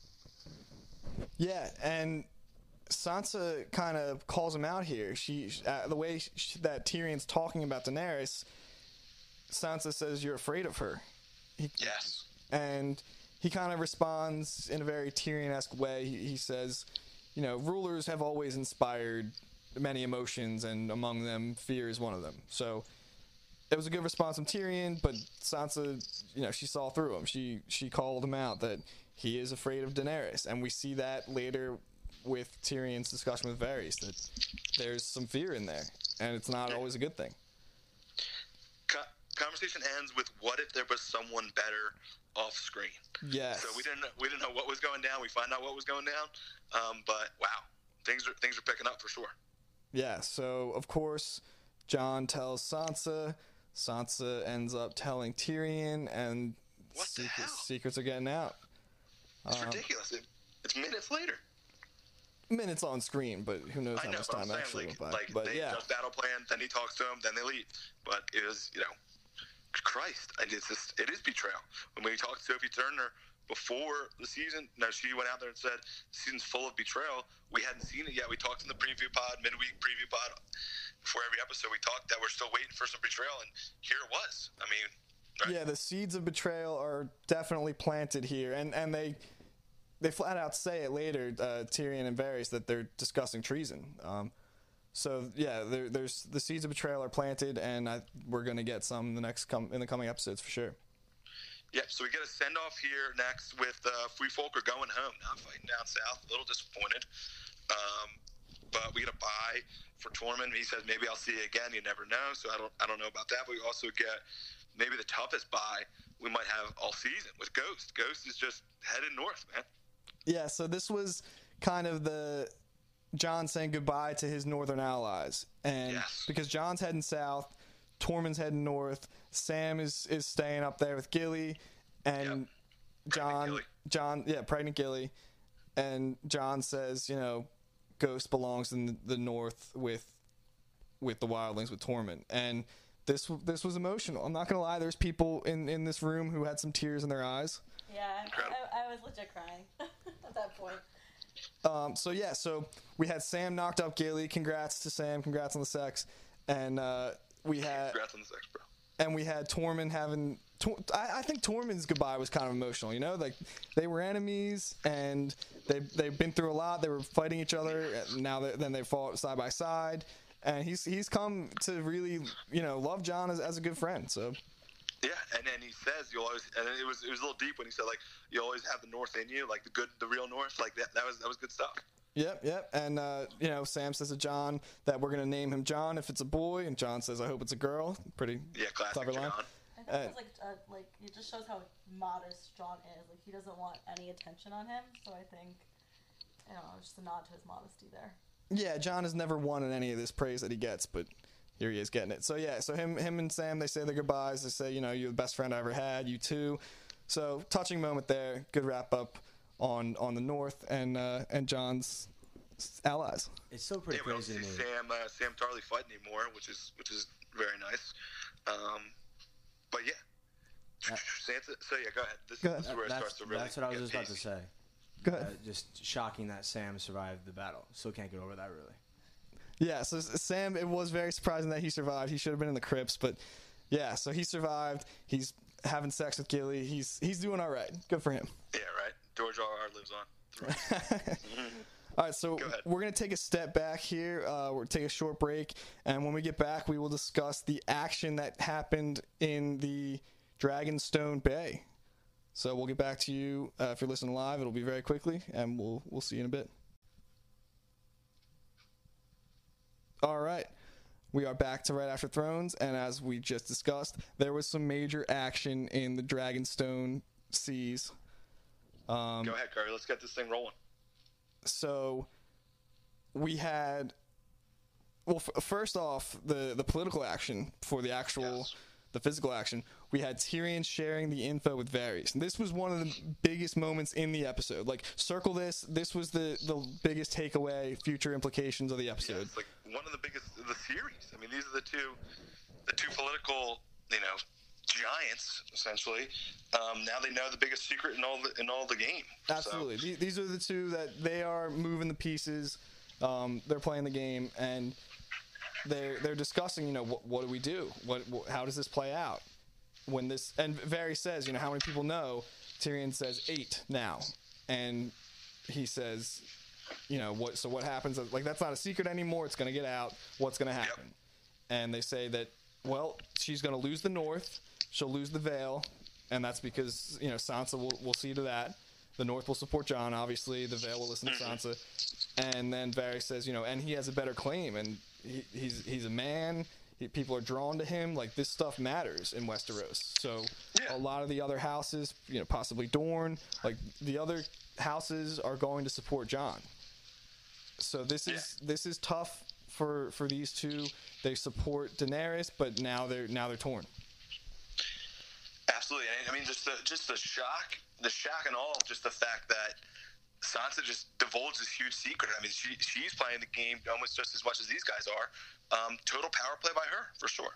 Yeah, and Sansa kind of calls him out here. She, uh, the way she, that Tyrion's talking about Daenerys, Sansa says, "You're afraid of her." He, Yes. And he kind of responds in a very Tyrion-esque way. He, he says, "You know, rulers have always inspired many emotions, and among them, fear is one of them." So it was a good response from Tyrion, but Sansa, you know, she saw through him. She she called him out that he is afraid of Daenerys, and we see that later with Tyrion's discussion with Varys, that there's some fear in there, and it's not always a good thing. Co- conversation ends with, "What if there was someone better off screen?" Yes. So we didn't we didn't know what was going down. We find out what was going down, um, but wow, things are things are picking up for sure. Yeah. So of course, Jon tells Sansa. Sansa ends up telling Tyrion, and What the secrets, hell? secrets are getting out. It's Um, ridiculous. It, it's minutes later. Minutes on screen, but who knows I how know, much but I'm time saying, actually like, went by. like But they yeah, just battle plan, then he talks to him, then they leave. But it was, you know, Christ, I it's just, it is betrayal. When we talked to Sophie Turner before the season, no, she went out there and said, "The season's full of betrayal." We hadn't seen it yet. We talked in the preview pod, midweek preview pod, before every episode. We talked that we're still waiting for some betrayal, and here it was. I mean, right? yeah, the seeds of betrayal are definitely planted here, and and they they flat out say it later, uh, Tyrion and Varys, that they're discussing treason. Um, so yeah, there, there's the seeds of betrayal are planted, and I, we're gonna get some in the next com- in the coming episodes for sure. Yep, so we get a send-off here next with uh, Free Folk are going home, not fighting down south. A little disappointed. Um, but we get a bye for Tormund. He says, maybe I'll see you again. You never know, so I don't I don't know about that. But we also get maybe the toughest bye we might have all season with Ghost. Ghost is just headed north, man. Yeah, so this was kind of the Jon saying goodbye to his northern allies, and Yes. because Jon's heading south, Tormund's heading north, Sam is is staying up there with Gilly, and Yep. Jon, Gilly. Jon, yeah, pregnant Gilly, and Jon says, you know, Ghost belongs in the, the north with with the wildlings with Tormund, and this this was emotional. I'm not gonna lie, there's people in in this room who had some tears in their eyes. Yeah, I, I was legit crying at that point. Um, so yeah, so we had Sam knocked up Gilly. Congrats to Sam. Congrats on the sex. And uh, we had Congrats on the sex, bro. and we had Tormund having. Tor- I, I think Tormund's goodbye was kind of emotional. You know, like they were enemies and they they've been through a lot. They were fighting each other. And now they, then they fought side by side. And he's he's come to really, you know, love Jon as, as a good friend. So Yeah, and then he says you always, and it was it was a little deep when he said like you always have the North in you, like the good, the real North, like that. That was that was good stuff. Yep, yep. And, uh, you know, Sam says to Jon that we're going to name him Jon if it's a boy. And Jon says, I hope it's a girl. Pretty Yeah, classic clever line. John. I think Uh, it's like uh, like it just shows how modest Jon is. Like he doesn't want any attention on him. So I think, you know, just a nod to his modesty there. Yeah, Jon has never wanted any of this praise that he gets, but here he is getting it. So, yeah, so him him and Sam, they say their goodbyes. They say, you know, you're the best friend I ever had. You too. So, touching moment there. Good wrap up on, on the North and uh, and Jon's allies. It's still pretty Yeah, we don't crazy see to me. Sam uh, Sam Tarly fight anymore, which is which is very nice. Um, but yeah, Uh, Sansa. So yeah, go ahead. This, Go ahead. this is where it That's, starts to really. that's what I was get just about to pacey. say. Go Uh, ahead. just shocking that Sam survived the battle. Still can't get over that, really. Yeah, so Sam, it was very surprising that he survived. He should have been in the crypts, but yeah, so he survived. He's having sex with Gilly. He's he's doing all right. Good for him. Yeah, right. George R R lives on. That's right. All right, so Go ahead. we're going to take a step back here. Uh, we're take a short break, and when we get back, we will discuss the action that happened in the Dragonstone Bay. So we'll get back to you uh, if you're listening live. It'll be very quickly, and we'll we'll see you in a bit. All right, we are back to Right After Thrones, and as we just discussed, there was some major action in the Dragonstone seas. Um, Go ahead, Curry. Let's get this thing rolling. So we had, well, f- first off, the, the political action for the actual, Yes. the physical action. We had Tyrion sharing the info with Varys. And this was one of the biggest moments in the episode. Like, circle this. This was the, the biggest takeaway, future implications of the Yeah, episode. it's like one of the biggest of the series. I mean, these are the two, the two political, you know, giants essentially. Um, now they know the biggest secret in all the in all the game. Absolutely. So, The- These are the two that they are moving the pieces. Um, they're playing the game, and they're they're discussing. You know, what what do we do? What, what how does this play out? When this and Varys says, you know, how many people know? Tyrion says eight now, and he says, you know, what? So what happens? Like, that's not a secret anymore. It's going to get out. What's going to happen? Yep. And they say that, well, she's going to lose the North. She'll lose the Vale, and that's because, you know, Sansa will, will see to that. The North will support Jon, obviously. The Vale will listen to Sansa. And then Varys says, you know, and he has a better claim, and he, he's he's a man. He, people are drawn to him. Like, this stuff matters in Westeros. So Yeah. a lot of the other houses, you know, possibly Dorne, like the other houses are going to support Jon. So this is this is tough for for these two. They support Daenerys, but now they're now they're torn. absolutely. I mean, just the just the shock, the shock and all, just the fact that Sansa just divulged this huge secret. I mean, she she's playing the game almost just as much as these guys are. Um, total power play by her, for sure.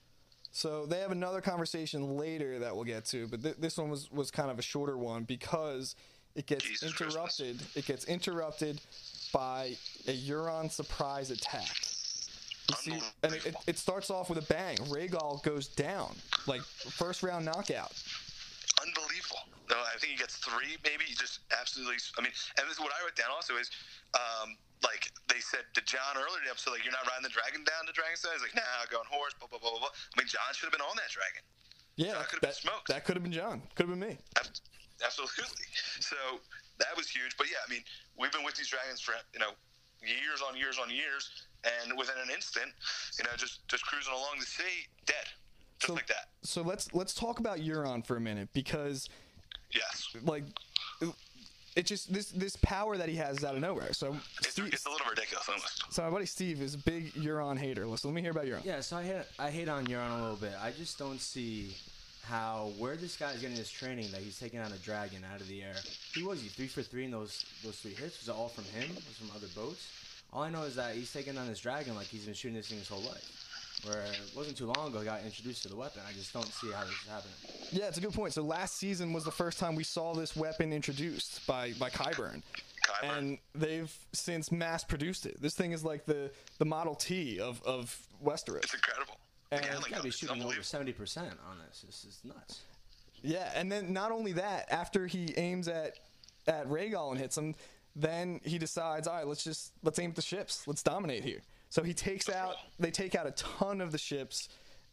So they have another conversation later that we'll get to, but th- this one was, was kind of a shorter one because it gets Jesus interrupted. It gets interrupted by a Euron surprise attack. You see, and it, it, it starts off with a bang. Rhaegal goes down, like first round knockout. Unbelievable. No, I think he gets three, maybe. He just absolutely. I mean, and this is what I wrote down also is, um, like they said to Jon earlier in the episode, like, you're not riding the dragon down to Dragonstone. He's like, nah, I'll go on horse. Blah blah blah blah blah. I mean, Jon should have been on that dragon. Yeah, Jon could have that, been smoked. that could have been Jon. Could have been me. Ab- Absolutely. So that was huge. But yeah, I mean, we've been with these dragons for you know years on years on years, and within an instant, you know, just just cruising along the sea, dead, just So- like that. So let's let's talk about Euron for a minute because Yes. like it, it just this this power that he has is out of nowhere. So It's, Steve, it's a little ridiculous almost. so my buddy Steve is a big Euron hater. Listen, let me hear about Euron. Yeah, so I hate, I hate on Euron a little bit. I just don't see how where this guy's getting his training that he's taking on a dragon out of the air. He was he three for three in those those three hits. Was it all from him? Was it from other boats? All I know is that he's taking on this dragon like he's been shooting this thing his whole life. Where it wasn't too long ago he got introduced to the weapon. I just don't see how this is happening. Yeah, it's a good point. So last season was the first time we saw this weapon introduced by by Qyburn. Qyburn. And they've since mass produced it. This thing is like the the Model T of of Westeros. It's incredible. The And- handling He's got to of be it is shooting over unbelievable. seventy percent on this. This is nuts. Yeah, and then not only that, after he aims at at Rhaegal and hits him, then he decides, all right, let's just let's aim at the ships. Let's dominate here. So he takes out they take out a ton of the ships,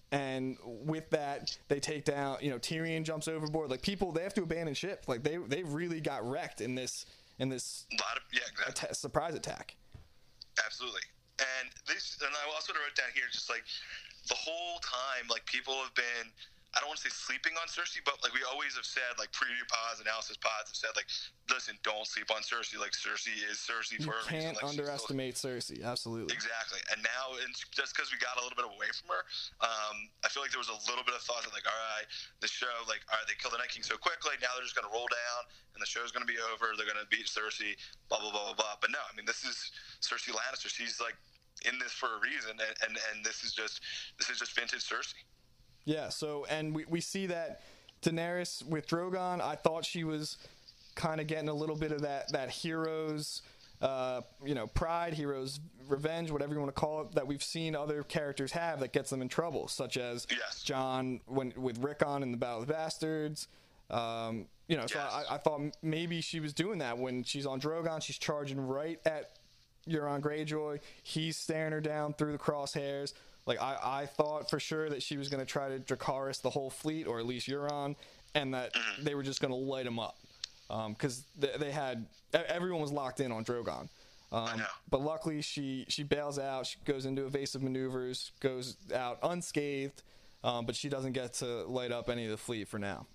and with that they take down, you know, Tyrion jumps overboard. Like, people, they have to abandon ship. Like, they they really got wrecked in this in this A lot of yeah, exactly. atta- surprise attack. Absolutely. And this, and I also wrote down here, just like the whole time, like people have been, I don't want to say sleeping on Cersei, but like we always have said, like preview pods, analysis pods have said, like, listen, don't sleep on Cersei. Like, Cersei is Cersei You for a reason. can't Like, she's still- underestimate Cersei. Absolutely. Exactly. And now, and just because we got a little bit away from her, um, I feel like there was a little bit of thought that, like, all right, the show, like, all right, they killed the Night King so quickly, now they're just going to roll down, and the show's going to be over, they're going to beat Cersei, blah, blah, blah, blah, blah. But no, I mean, this is Cersei Lannister. She's, like, in this for a reason, and, and, and this is just this is just vintage Cersei. Yeah, so, and we, we see that Daenerys with Drogon, I thought she was kind of getting a little bit of that, that hero's, uh, you know, pride, hero's revenge, whatever you want to call it, that we've seen other characters have that gets them in trouble, such as Yes. Jon when, with Rickon in the Battle of the Bastards. Um, you know, so Yes. I, I thought maybe she was doing that when she's on Drogon. She's charging right at Euron Greyjoy. He's staring her down through the crosshairs. Like, I, I thought for sure that she was going to try to Dracarys the whole fleet, or at least Euron, and that they were just going to light him up. Because um, they, they had... Everyone was locked in on Drogon. Um, know. but luckily, she, she bails out. She goes into evasive maneuvers, goes out unscathed, um, but she doesn't get to light up any of the fleet for now.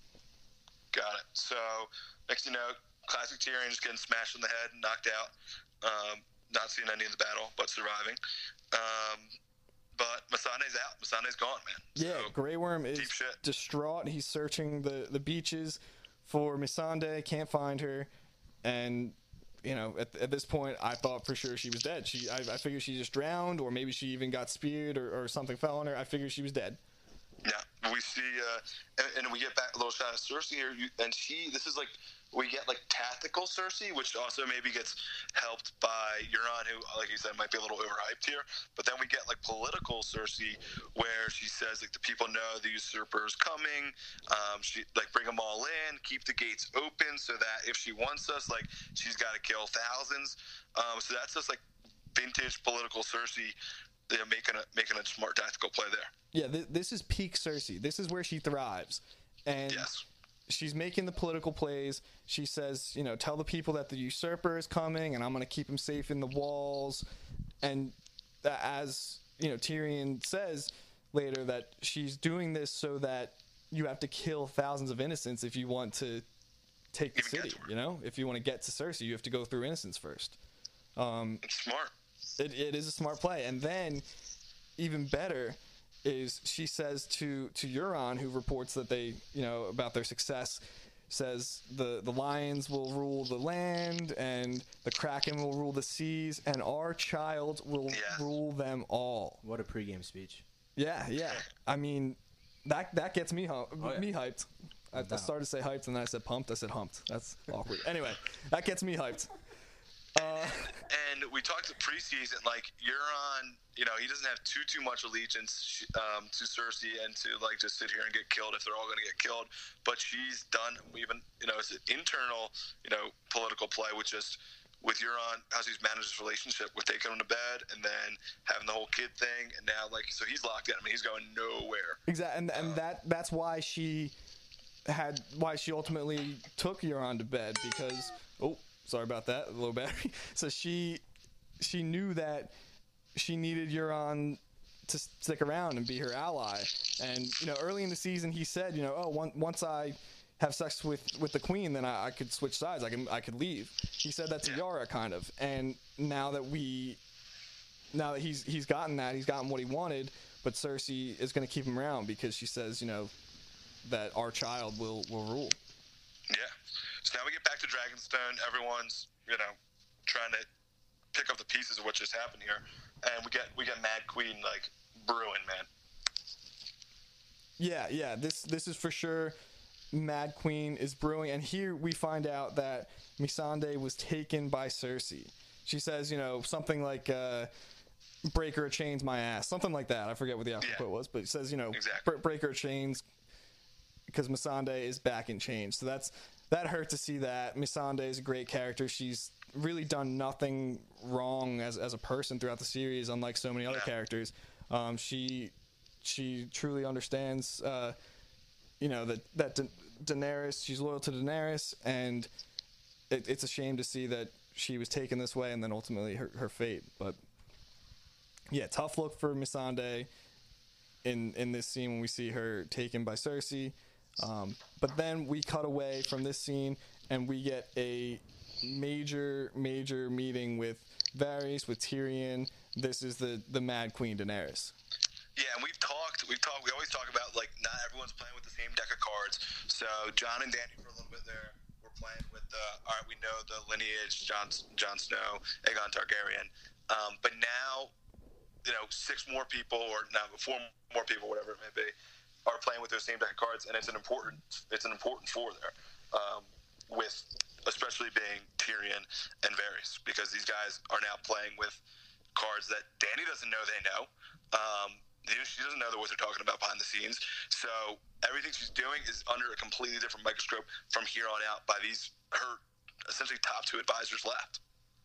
Got it. So, next you know, classic Tyrion just getting smashed in the head and knocked out. Um, not seeing any of the battle, but surviving. Um, but Misande's out. Misande's gone, man. Yeah, So, Grey Worm is deep shit. distraught. He's searching the, the beaches for Missandei, can't find her, and you know, at, at this point, I thought for sure she was dead. She, I, I figured she just drowned, or maybe she even got speared, or, or something fell on her. I figured she was dead. Yeah, we see, uh, and, and we get back a little shot of Cersei here, you, and she, this is like, we get like tactical Cersei, which also maybe gets helped by Euron, who, like you said, might be a little overhyped here. But then we get like political Cersei, where she says like the people know the usurper's coming. Um, she like bring them all in, keep the gates open, so that if she wants us, like she's got to kill thousands. Um, so that's just like vintage political Cersei. They're making a making a smart tactical play there. Yeah, th- this is peak Cersei. This is where she thrives, and Yes. she's making the political plays. She says, you know, tell the people that the usurper is coming, and I'm going to keep him safe in the walls. And that, as you know, Tyrion says later that she's doing this so that you have to kill thousands of innocents if you want to take the Even get city. to her. You know, if you want to get to Cersei, you have to go through innocents first. It's smart. It, it is a smart play. And then, even better, is she says to to Euron, who reports that they, you know, about their success, says the the lions will rule the land and the kraken will rule the seas and our child will Yes. rule them all. What a pregame speech. Yeah, yeah. I mean, that that gets me hum- Oh, yeah. me hyped. I, I doubt. started to say hyped and then I said pumped. I said humped. That's awkward. Anyway, that gets me hyped. Uh, And we talked to preseason, like Euron, you know, he doesn't have too too much allegiance um, to Cersei and to like just sit here and get killed if they're all going to get killed. But she's done even, you know, it's an internal, you know, political play with just with Euron, how she's managed his relationship with taking him to bed and then having the whole kid thing, and now like so he's locked in. I mean, he's going nowhere. Exactly, and and that that's why she had why she ultimately took Euron to bed because oh sorry about that low battery. So she she knew that she needed Euron to stick around and be her ally. And you know, early in the season, he said, you know, oh one, once I have sex with, with the queen, then I, I could switch sides. I can I could leave. He said that to Yara kind of. And now that we now that he's he's gotten that, he's gotten what he wanted. But Cersei is going to keep him around because she says, you know, that our child will, will rule. Yeah. So now we get back to Dragonstone. Everyone's, you know, trying to pick up the pieces of what just happened here, and we get we get Mad Queen like brewing, man. Yeah, yeah. This this is for sure. Mad Queen is brewing, and here we find out that Missandei was taken by Cersei. She says, you know, something like uh, "break her chains, my ass," something like that. I forget what the actual Yeah. quote was, but it says, you know, Exactly. "Bre- break her chains," because Missandei is back in chains. So that's that hurt to see that. Missandei is a great character. She's really done nothing wrong as as a person throughout the series, unlike so many other No. characters. Um, she she truly understands. Uh, you know, that that Da- Daenerys, she's loyal to Daenerys, and it, it's a shame to see that she was taken this way and then ultimately her, her fate. But yeah, tough look for Missandei in in this scene when we see her taken by Cersei. Um, but then we cut away from this scene and we get a major major meeting with Varys, with Tyrion. This is the the Mad Queen Daenerys. Yeah, and we've talked, we've talked, we always talk about, like, not everyone's playing with the same deck of cards. So, John and Danny, for a little bit there, were playing with the, all right, we know the lineage, Jon, Jon Snow, Aegon Targaryen. Um, but now, you know, six more people, or now four more people, whatever it may be, are playing with those same deck of cards, and it's an important, it's an important four there, um, with especially being Tyrion and Varys, because these guys are now playing with cards that Danny doesn't know they know. Um, She doesn't know what they're talking about behind the scenes. So everything she's doing is under a completely different microscope from here on out by these, her essentially top two advisors left.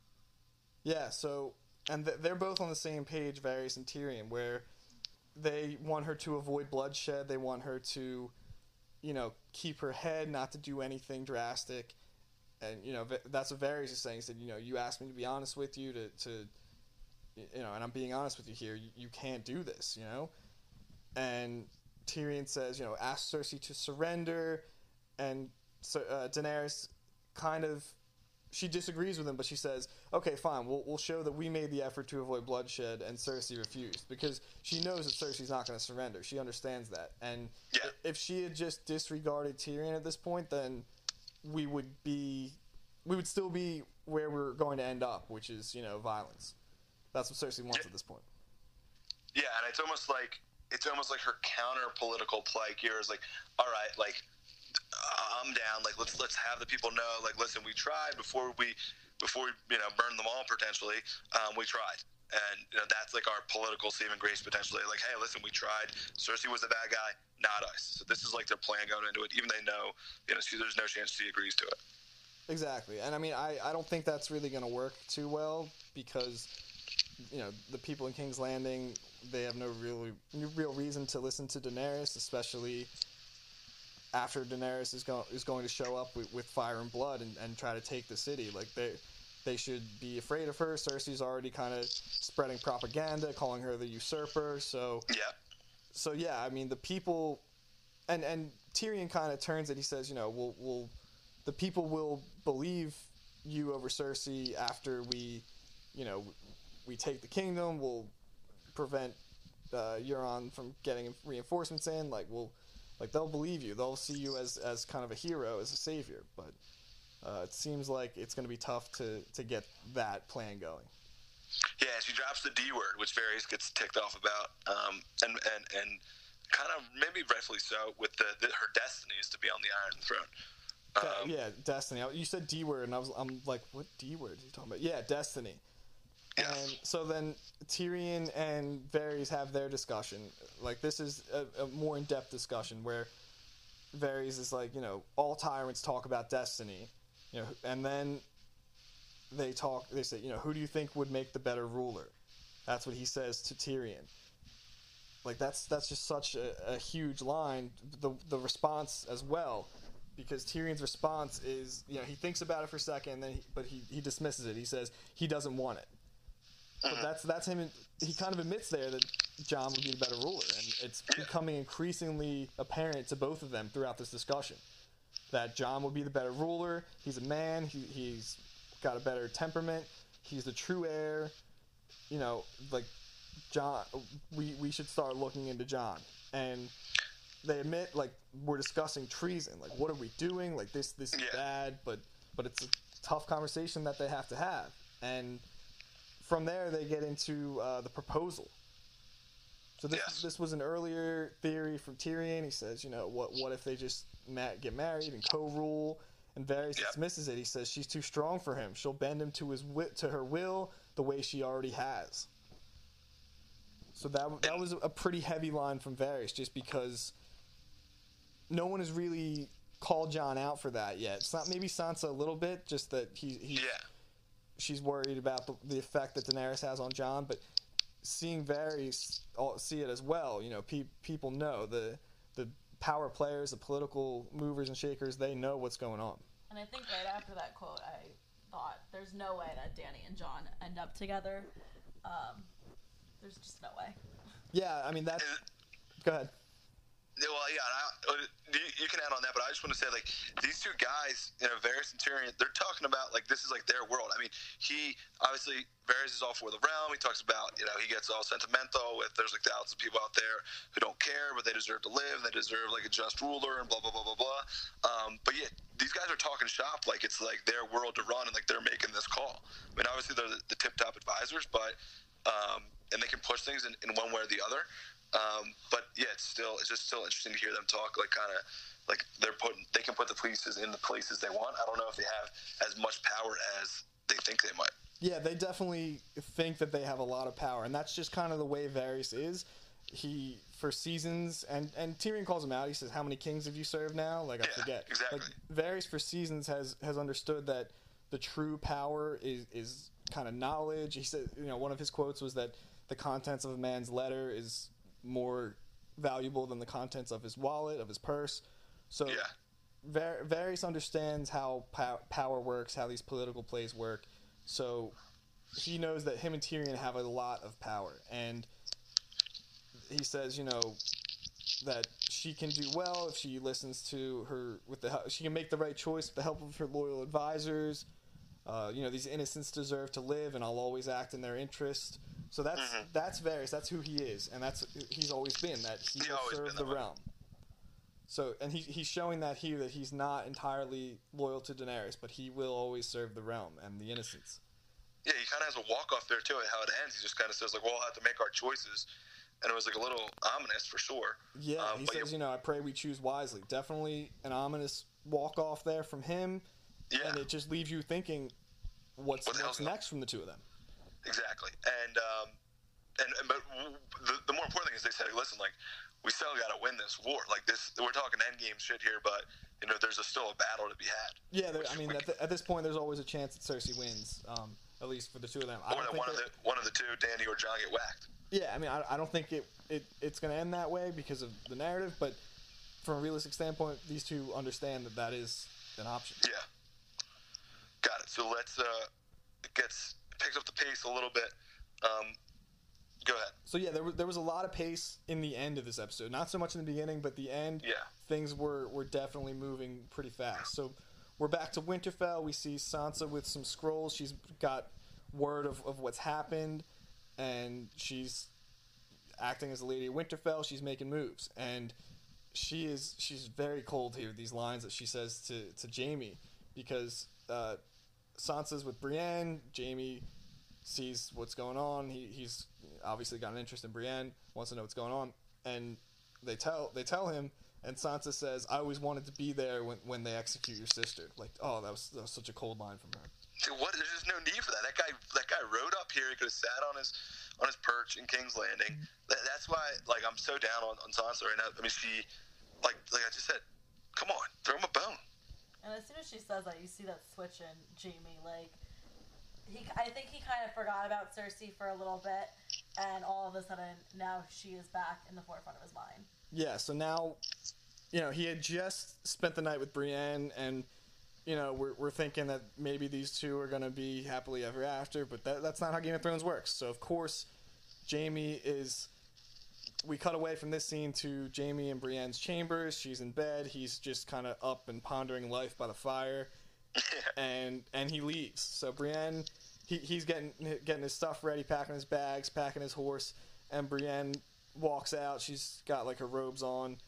Yeah, so, and th- they're both on the same page, Varys and Tyrion, where they want her to avoid bloodshed. They want her to, you know, keep her head, not to do anything drastic. And, you know, v- that's what Varys is saying. He said, you know, you asked me to be honest with you, to, to you know, and I'm being honest with you here. You, you can't do this, you know? And Tyrion says, you know, ask Cersei to surrender. And so, uh, Daenerys kind of she disagrees with him, but she says, "Okay, fine. We'll we'll show that we made the effort to avoid bloodshed, and Cersei refused because she knows that Cersei's not going to surrender. She understands that. And Yeah. if she had just disregarded Tyrion at this point, then we would be, we would still be where we're going to end up, which is you know violence. That's what Cersei wants Yeah. at this point. Yeah, and it's almost like it's almost like her counter political play here is like, all right, like I'm down. Like let's let's have the people know. Like listen, we tried before we before we you know burn them all potentially. Um, we tried, and you know that's like our political saving grace potentially. Like hey, listen, we tried. Cersei was the bad guy, not us. So this is like their plan going into it. Even they know you know she, there's no chance she agrees to it. Exactly, and I mean I I don't think that's really going to work too well because you know the people in King's Landing, they have no real real reason to listen to Daenerys, especially after Daenerys is going is going to show up with, with fire and blood and, and try to take the city. Like they they should be afraid of her. Cersei's already kind of spreading propaganda, calling her the usurper. So Yeah. so yeah, I mean the people, and and Tyrion kind of turns it. He says, you know, we'll we'll the people will believe you over Cersei after we, you know, we take the kingdom. We'll prevent uh, Euron from getting reinforcements in. Like we'll. Like, they'll believe you. They'll see you as, as kind of a hero, as a savior. But uh, it seems like it's going to be tough to, to get that plan going. Yeah, she drops the D word, which Varys gets ticked off about, um, and, and and kind of maybe rightfully so. With the, the her destiny is to be on the Iron Throne. Um, yeah, Destiny. You said D word, and I was I'm like, what D word are you talking about? Yeah, Destiny. Yes. And so then Tyrion and Varys have their discussion. Like, this is a, a more in-depth discussion where Varys is like, you know, all tyrants talk about destiny, you know, and then they talk. They say, you know, who do you think would make the better ruler? That's what he says to Tyrion. Like, that's that's just such a, a huge line. The the response as well, because Tyrion's response is, you know, he thinks about it for a second, and then he, but he he dismisses it. He says he doesn't want it. But that's that's him. He kind of admits there that Jon would be the better ruler, and it's becoming increasingly apparent to both of them throughout this discussion that Jon would be the better ruler. He's a man. He, he's got a better temperament. He's the true heir. You know, like Jon. We we should start looking into Jon. And they admit, like, we're discussing treason. Like, what are we doing? Like, this this is Yeah. bad, but but it's a tough conversation that they have to have. And from there, they get into uh, the proposal. So this Yes. this was an earlier theory from Tyrion. He says, you know, what what if they just ma- get married and co-rule? And Varys Yep. dismisses it. He says she's too strong for him. She'll bend him to his wi- to her will the way she already has. So that that was a pretty heavy line from Varys, just because no one has really called Jon out for that yet. It's not maybe Sansa a little bit, just that he he. Yeah. She's worried about the, the effect that Daenerys has on Jon, but seeing Varys all, see it as well, you know, pe- people know the the power players, the political movers and shakers, they know what's going on. And I think right after that quote, I thought, there's no way that Dany and Jon end up together. Um, there's just no way. Yeah, I mean that's. And- Go ahead. Yeah, well, yeah, and I, uh, you, you can add on that, but I just want to say, like, these two guys, you know, Varys and Tyrion, they're talking about, like, this is, like, their world. I mean, he, obviously, Varys is all for the realm. He talks about, you know, he gets all sentimental with, there's, like, thousands of people out there who don't care, but they deserve to live. They deserve, like, a just ruler and blah, blah, blah, blah, blah. Um, but, yeah, these guys are talking shop like it's, like, their world to run and, like, they're making this call. I mean, obviously, they're the, the tip-top advisors, but, um, and they can push things in, in one way or the other. Um, but yeah, it's still it's just still interesting to hear them talk. Like kind of like they're putting they can put the pieces in the places they want. I don't know if they have as much power as they think they might. Yeah, they definitely think that they have a lot of power, and that's just kind of the way Varys is. He for seasons, and and Tyrion calls him out. He says, "How many kings have you served now?" Like I Yeah, forget. exactly. Like, Varys for seasons has has understood that the true power is is kind of knowledge. He said, you know, one of his quotes was that the contents of a man's letter is more valuable than the contents of his wallet, of his purse. So Yeah. Var- Varys understands how pow- power works, how these political plays work. So he knows that him and Tyrion have a lot of power. And he says, you know, that she can do well if she listens to her, with the help, she can make the right choice with the help of her loyal advisors. uh, you know, these innocents deserve to live, and I'll always act in their interest. So that's Mhm. that's Varys. That's who he is, and that's he's always been. That he He will always serve been the that way. realm. So, and he, he's showing that here that he's not entirely loyal to Daenerys, but he will always serve the realm and the innocents. Yeah, he kind of has a walk off there too. And how it ends, he just kind of says like, "Well, we'll have to make our choices," and it was like a little ominous for sure. Yeah, Um, he but says, you- you know, I pray we choose wisely. Definitely an ominous walk off there from him, Yeah. and it just leaves you thinking, what's, What the what's hell's going- next from the two of them? Exactly, and um, and, and but w- the, the more important thing is they said, listen, like we still got to win this war. Like this, we're talking endgame shit here, but you know, there's a, still a battle to be had. Yeah, there, Which I mean, we- at, the, at this point, there's always a chance that Cersei wins, um, at least for the two of them. I or don't that think one of that- the one of the two, Danny or John, get whacked. Yeah, I mean, I, I don't think it, it it's going to end that way because of the narrative, but from a realistic standpoint, these two understand that that is an option. Yeah, got it. So let's uh, it gets picks up the pace a little bit. Um, go ahead. So yeah, there was, there was a lot of pace in the end of this episode. Not so much in the beginning, but the end, Yeah. things were, were definitely moving pretty fast. So we're back to Winterfell. We see Sansa with some scrolls. She's got word of, of what's happened, and she's acting as the Lady of Winterfell. She's making moves, and she is she's very cold here. These lines that she says to, to Jaime, because uh, Sansa's with Brienne. Jaime sees what's going on. He, he's obviously got an interest in Brienne, wants to know what's going on, and they tell they tell him, and Sansa says, "I always wanted to be there when, when they execute your sister." Like, oh, that was, that was such a cold line from her. Dude, what? There's just no need for that. That guy, that guy rode up here. He could have sat on his on his perch in King's Landing. That, that's why, like, I'm so down on, on Sansa right now. I mean, she, like, like I just said, come on, throw him a bone. And as soon as she says that, you see that switch in Jaime. Like, he, I think he kind of forgot about Cersei for a little bit, and all of a sudden, now she is back in the forefront of his mind. Yeah, so now, you know, he had just spent the night with Brienne, and, you know, we're, we're thinking that maybe these two are going to be happily ever after, but that, that's not how Game of Thrones works. So, of course, Jaime is... We cut away from this scene to Jaime in Brienne's chambers. She's in bed. He's just kind of up and pondering life by the fire, and and he leaves. So Brienne, he, he's getting getting his stuff ready, packing his bags, packing his horse, and Brienne walks out. She's got like her robes on,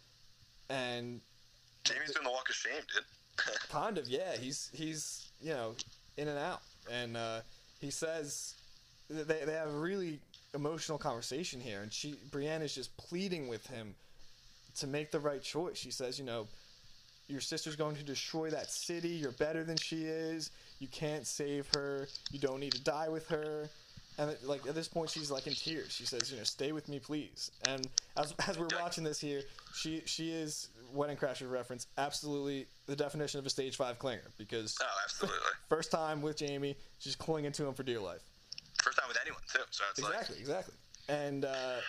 and Jamie's doing the walk of shame, dude. kind of, yeah. He's he's you know in and out, and uh, he says they they have a really emotional conversation here, and she Brienne is just pleading with him to make the right choice. She says, you know, your sister's going to destroy that city. You're better than she is. You can't save her. You don't need to die with her. And like at this point, she's like in tears. She says, you know, stay with me, please. And as as we're watching this here, she she is Wedding Crasher reference, absolutely the definition of a stage five clinger, because Oh, absolutely. first time with Jaime, she's clinging to him for dear life. First time with anyone too. So it's Exactly, like, exactly. And uh,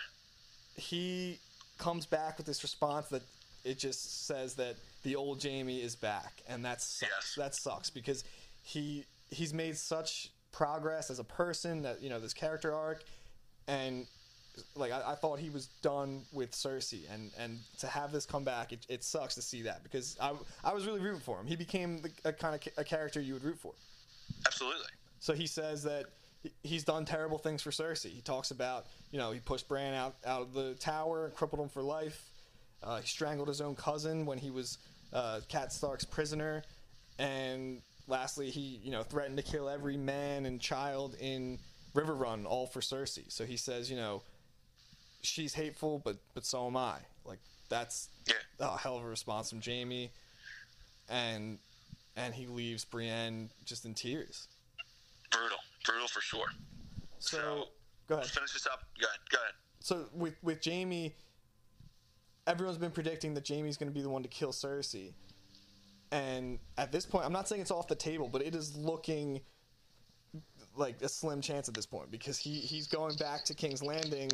he comes back with this response that it just says that the old Jaime is back, and that sucks. Yes. That sucks because he he's made such progress as a person, that, you know, this character arc, and like I, I thought he was done with Cersei, and and to have this come back, it, it sucks to see that, because I I was really rooting for him. He became the, a kind of a character you would root for. absolutely. So he says that he- he's done terrible things for Cersei. He talks about, you know, he pushed Bran out, out of the tower and crippled him for life. Uh, he strangled his own cousin when he was uh, Cat Stark's prisoner. And lastly, he, you know, threatened to kill every man and child in Riverrun, all for Cersei. So he says, you know, she's hateful, but but so am I. Like, that's Yeah. a hell of a response from Jaime. And and he leaves Brienne just in tears. Brutal. Brutal for sure. So, So, go ahead. Let's finish this up. Go ahead. Go ahead. So with with Jaime, everyone's been predicting that Jaime's going to be the one to kill Cersei, and at this point, I'm not saying it's off the table, but it is looking like a slim chance at this point, because he he's going back to King's Landing.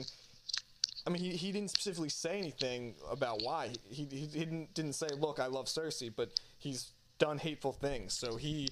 I mean, he, he didn't specifically say anything about why. He, he, he didn't didn't say, look, I love Cersei, but he's done hateful things. So he,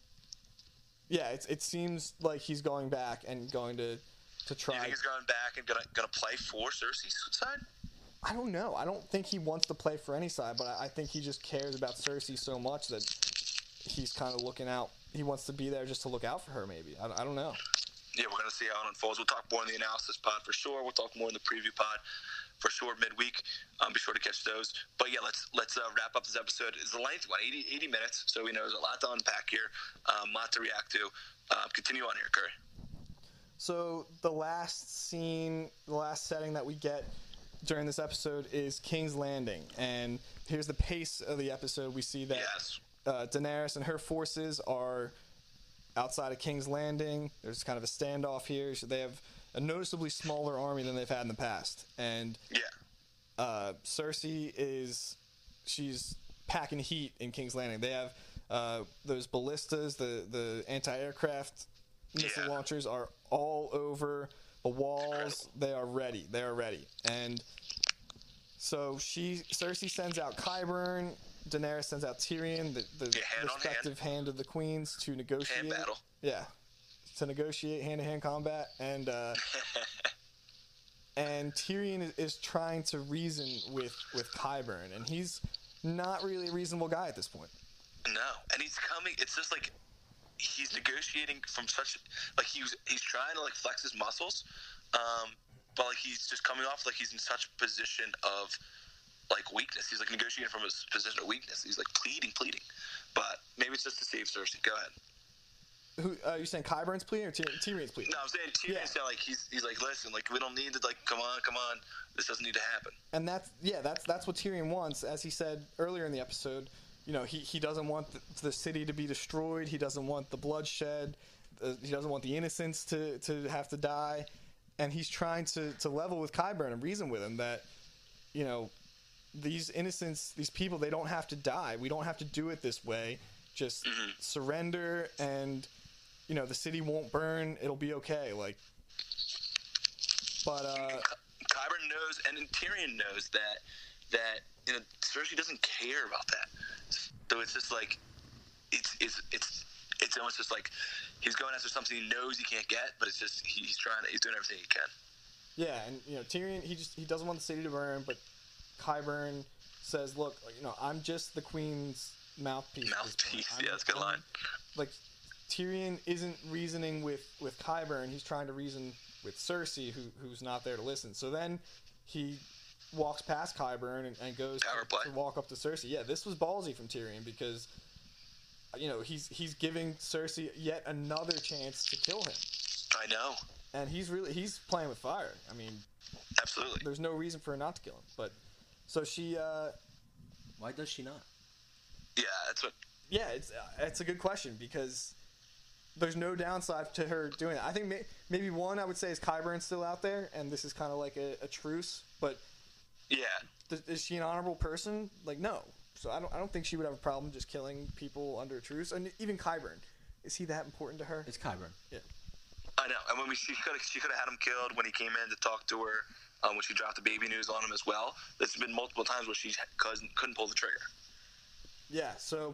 yeah, it it seems like he's going back and going to to Do try. you think he's going back and gonna gonna play for Cersei's side? I don't know. I don't think he wants to play for any side, but I, I think he just cares about Cersei so much that he's kind of looking out. He wants to be there just to look out for her, maybe. I, I don't know. Yeah, we're going to see how it unfolds. We'll talk more in the analysis pod for sure. We'll talk more in the preview pod for sure midweek. Um, be sure to catch those. But yeah, let's let's uh, wrap up this episode. It's the length, what, eighty, eighty minutes. So we know there's a lot to unpack here, um, a lot to react to. Uh, continue on here, Curry. So the last scene, the last setting that we get during this episode is King's Landing. And here's the pace of the episode. We see that Yes. uh, Daenerys and her forces are outside of King's Landing. There's kind of a standoff here. So they have a noticeably smaller army than they've had in the past. And Yeah. uh, Cersei is, she's packing heat in King's Landing. They have uh, those ballistas, the, the anti-aircraft missile Yeah. launchers are all over the walls. Incredible. They are ready. They are ready. And so she, Cersei sends out Qyburn. Daenerys sends out Tyrion, the, the Yeah, hand on respective hand. of the queens, to negotiate. Hand battle. Yeah, to negotiate hand-to-hand combat, and uh, and Tyrion is, is trying to reason with with Qyburn, and he's not really a reasonable guy at this point. No, and he's coming. It's just like he's negotiating from such like he's he's trying to like flex his muscles, um, but like he's just coming off like he's in such a position of like weakness. He's like negotiating from his position of weakness. He's like pleading, pleading, but maybe it's just to save Cersei. Go ahead. Who uh, you saying? Qyburn's pleading or Tyr- Tyrion's pleading? No, I'm saying Tyrion's Yeah. like he's he's like listen, like we don't need to like come on, come on. This doesn't need to happen. And that's yeah, that's that's what Tyrion wants. As he said earlier in the episode, you know, he, he doesn't want the, the city to be destroyed. He doesn't want the bloodshed. Uh, he doesn't want the innocents to, to have to die. And he's trying to, to level with Qyburn and reason with him that, you know, these innocents, these people, they don't have to die. We don't have to do it this way. Just Mm-hmm. surrender, and you know the city won't burn. It'll be okay. Like, but uh, Qyburn knows, and Tyrion knows that that you know Cersei doesn't care about that. So it's just like it's it's it's it's almost just like he's going after something he knows he can't get, but it's just he's trying to he's doing everything he can. yeah, and you know Tyrion, he just he doesn't want the city to burn, but Qyburn says, "Look, you know, I'm just the queen's mouthpiece." at this point. Mouthpiece, I'm- yeah, that's a good I'm- line. Like, Tyrion isn't reasoning with with Qyburn. He's trying to reason with Cersei, who who's not there to listen. So then he walks past Qyburn and, and goes Power to, play. to walk up to Cersei. Yeah, this was ballsy from Tyrion because you know he's he's giving Cersei yet another chance to kill him, I know, and he's really he's playing with fire. I mean, absolutely. there's no reason for her not to kill him. But so she, uh, Why does she not? Yeah, that's what. yeah, it's uh, it's a good question because there's no downside to her doing that. I think may, maybe one I would say is Qyburn's still out there, and this is kind of like a, a truce. But Yeah, th- is she an honorable person? Like, no. So I don't I don't think she would have a problem just killing people under a truce. And even Qyburn, is he that important to her? It's Qyburn. Yeah. I know. And when we she could she could have had him killed when he came in to talk to her. Um, when she dropped the baby news on him as well. There's been multiple times where she couldn't couldn't pull the trigger. Yeah, so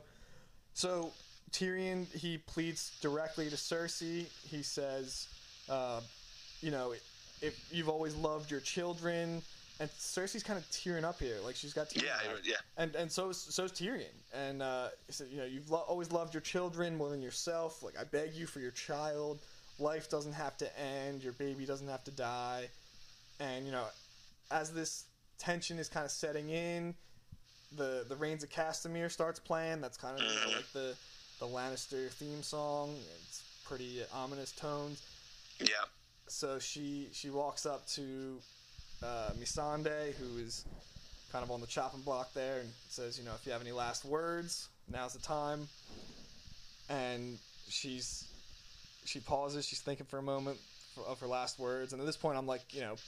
so Tyrion, he pleads directly to Cersei. He says, uh, you know, if you've always loved your children, and Cersei's kind of tearing up here, like she's got tears. Yeah, in her. yeah. And and so is, so is Tyrion, and uh, he said, you know, you've lo- always loved your children more than yourself. Like I beg you for your child. Life doesn't have to end. Your baby doesn't have to die. And you know, as this tension is kind of setting in, the the Reigns of Castamere starts playing. That's kind of you know, like the the Lannister theme song. It's pretty ominous tones. Yeah. So she she walks up to uh, Missandei, who is kind of on the chopping block there, and says, you know, if you have any last words, now's the time. And she's she pauses. She's thinking for a moment of her last words. And at this point, I'm like, you know,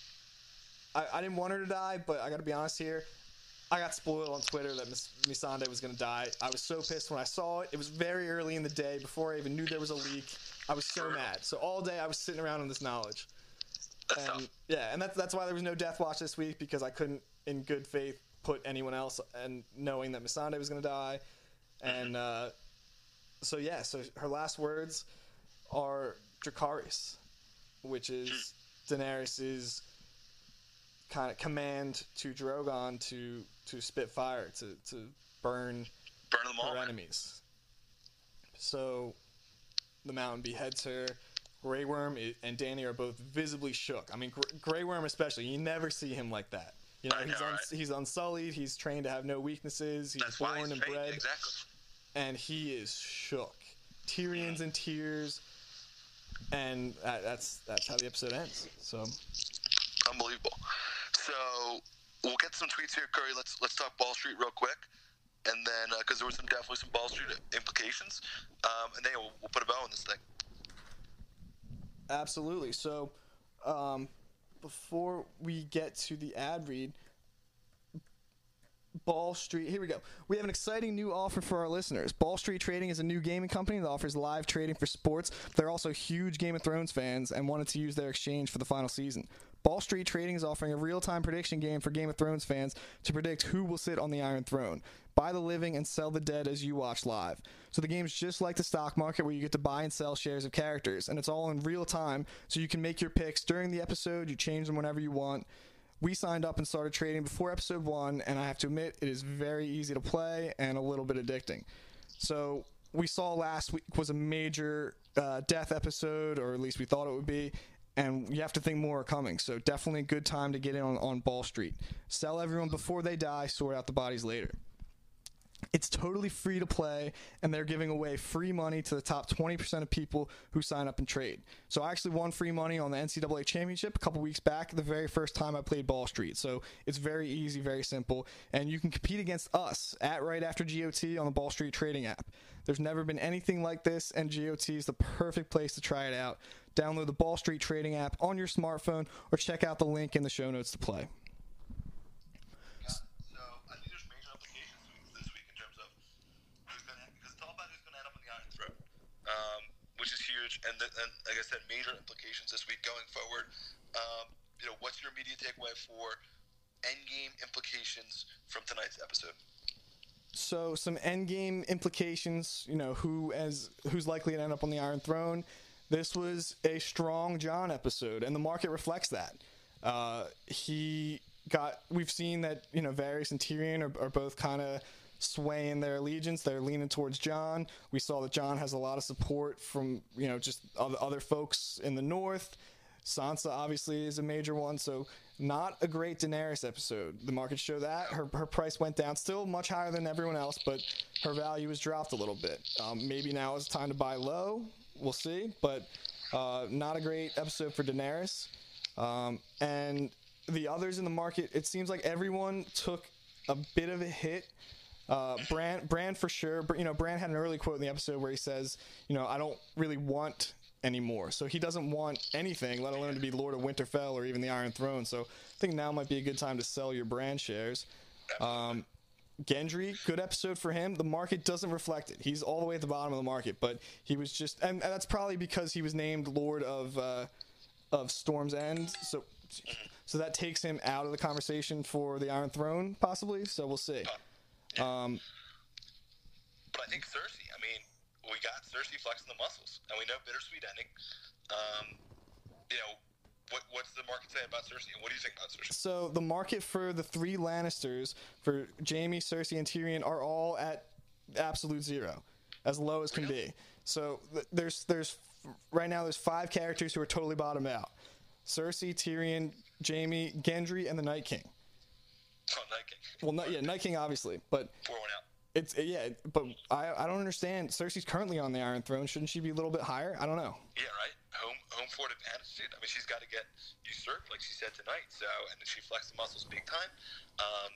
I, I didn't want her to die, but I got to be honest here. I got spoiled on Twitter that Miss Missandei was going to die. I was so pissed when I saw it. It was very early in the day before I even knew there was a leak. I was so mad. So all day I was sitting around on this knowledge. That's And tough. yeah, and that's that's why there was no Death Watch this week, because I couldn't, in good faith, put anyone else, and knowing that Missandei was going to die. And uh, so yeah, so her last words are Dracarys, which is Daenerys's kind of command to Drogon to to spit fire, to to burn Burn them all. her man. enemies. So the Mountain beheads her. Grey Worm i- and Danny are both visibly shook. I mean, Gr- Grey Worm especially, you never see him like that. You know, I know, he's un- right? he's unsullied. He's trained to have no weaknesses. He's That's why born he's and trained, bred, exactly. and he is shook. Tyrion's in tears, and that, that's that's how the episode ends. So Unbelievable. So we'll get some tweets here, Curry. Let's let's talk Ball Street real quick, and then because there were some definitely some Ball Street implications, um, and then we'll, we'll put a bow on this thing. absolutely. So um, before we get to the ad read, Ball Street, here we go. We have an exciting new offer for our listeners. Ball Street Trading is a new gaming company that offers live trading for sports. They're also huge Game of Thrones fans and wanted to use their exchange for the final season. Ball Street Trading is offering a real-time prediction game for Game of Thrones fans to predict who will sit on the Iron Throne. Buy the living and sell the dead as you watch live. So the game's just like the stock market where you get to buy and sell shares of characters, and it's all in real time, so you can make your picks during the episode, you change them whenever you want. We signed up and started trading before episode one, and I have to admit, it is very easy to play and a little bit addicting. So we saw last week was a major uh, death episode, or at least we thought it would be, and you have to think more are coming. So definitely a good time to get in on, on Ball Street. Sell everyone before they die, sort out the bodies later. It's totally free to play, and they're giving away free money to the top twenty percent of people who sign up and trade. So I actually won free money on the N C double A Championship a couple weeks back, the very first time I played Ball Street. So it's very easy, very simple, and you can compete against us at Right After G O T on the Ball Street Trading app. There's never been anything like this, and G O T is the perfect place to try it out. Download the Ball Street Trading app on your smartphone, or check out the link in the show notes to play. So I think there's major implications this week in terms of who's going to, because it's all about who's going to end up on the Iron Throne, um, which is huge. And, th- and like I said, major implications this week going forward. Um, you know, what's your immediate takeaway for endgame implications from tonight's episode? So some endgame implications, you know, who as who's likely to end up on the Iron Throne. This was a strong Jon episode, and the market reflects that. Uh, he got. We've seen that, you know, Varys and Tyrion are, are both kind of swaying their allegiance. They're leaning towards Jon. We saw that Jon has a lot of support from, you know, just other, other folks in the north. Sansa obviously is a major one, so not a great Daenerys episode. The market show that. Her her price went down, still much higher than everyone else, but her value has dropped a little bit. Um, maybe now is the time to buy low. We'll see, but uh, not a great episode for Daenerys. Um, and the others in the market, it seems like everyone took a bit of a hit. Uh, Bran, Bran for sure. You know, Bran had an early quote in the episode where he says, you know, I don't really want anymore. So he doesn't want anything, let alone to be Lord of Winterfell or even the Iron Throne. So I think now might be a good time to sell your Bran shares. Um, Gendry, good episode for him. The market doesn't reflect it. He's all the way at the bottom of the market, but he was just, and, and that's probably because he was named Lord of uh, of Storm's End. So, so that takes him out of the conversation for the Iron Throne, possibly. So we'll see. Um, But I think Cersei, I mean, we got Cersei flexing the muscles, and we know bittersweet ending. Um, you know, what what's the market saying about Cersei, and what do you think about Cersei? So the market for the three Lannisters, for Jaime, Cersei, and Tyrion, are all at absolute zero, as low as can be. So th- there's there's right now there's five characters who are totally bottomed out: Cersei, Tyrion, Jaime, Gendry, and the Night King. Oh, Night King. Well, not, yeah, Night King obviously, but Pour one out. it's yeah, but I I don't understand. Cersei's currently on the Iron Throne. Shouldn't she be a little bit higher? I don't know. Yeah, right. Home home court advantage, dude. I mean, she's got to get usurped, like she said tonight. So, and then she flexed the muscles big time. Um,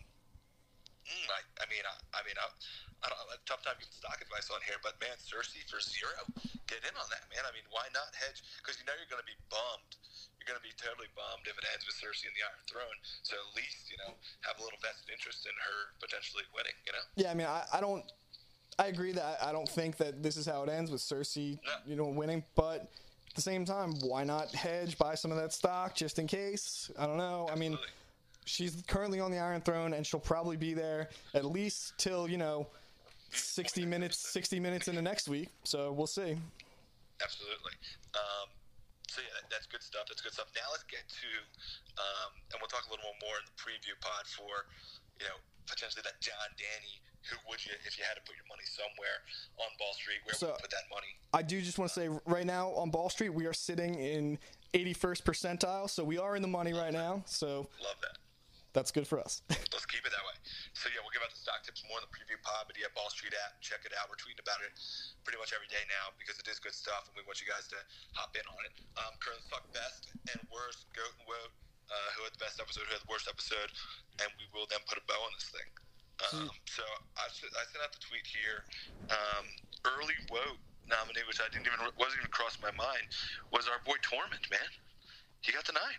mm, I, I mean, I, I mean, I, I don't. I have a tough time giving stock advice on here, but man, Cersei for zero, get in on that, man. I mean, why not hedge? Because you know you're going to be bummed. You're going to be totally bummed if it ends with Cersei in the Iron Throne. So at least, you know, have a little vested interest in her potentially winning. You know. Yeah, I mean, I, I don't. I agree that I, I don't think that this is how it ends with Cersei, No. you know, winning. But at the same time, why not hedge, buy some of that stock just in case? I don't know. I mean, Absolutely. she's currently on the Iron Throne, and she'll probably be there at least till, you know, sixty minutes, sixty minutes into next week. So we'll see. Absolutely. Um, so yeah, that, that's good stuff. That's good stuff. Now let's get to, um, and we'll talk a little more in the preview pod for, you know, potentially that John Danny who would you, if you had to put your money somewhere on Ball Street, where So- would you put that money? I do just want to say right now on Ball Street, we are sitting in eighty-first percentile, so we are in the money right now. So Love that. that's good for us. Let's keep it that way. So yeah, we'll give out the stock tips more in the preview pod, but yeah, Ball Street app, check it out. We're tweeting about it pretty much every day now because it is good stuff, and we want you guys to hop in on it. Um, currently talk best and worst, goat and woat, uh, who had the best episode, who had the worst episode, and we will then put a bow on this thing. Um, so I, I sent out the tweet here. Um, early woat nominee, which I didn't even wasn't even crossing my mind, was our boy Tormund. Man, he got the nine.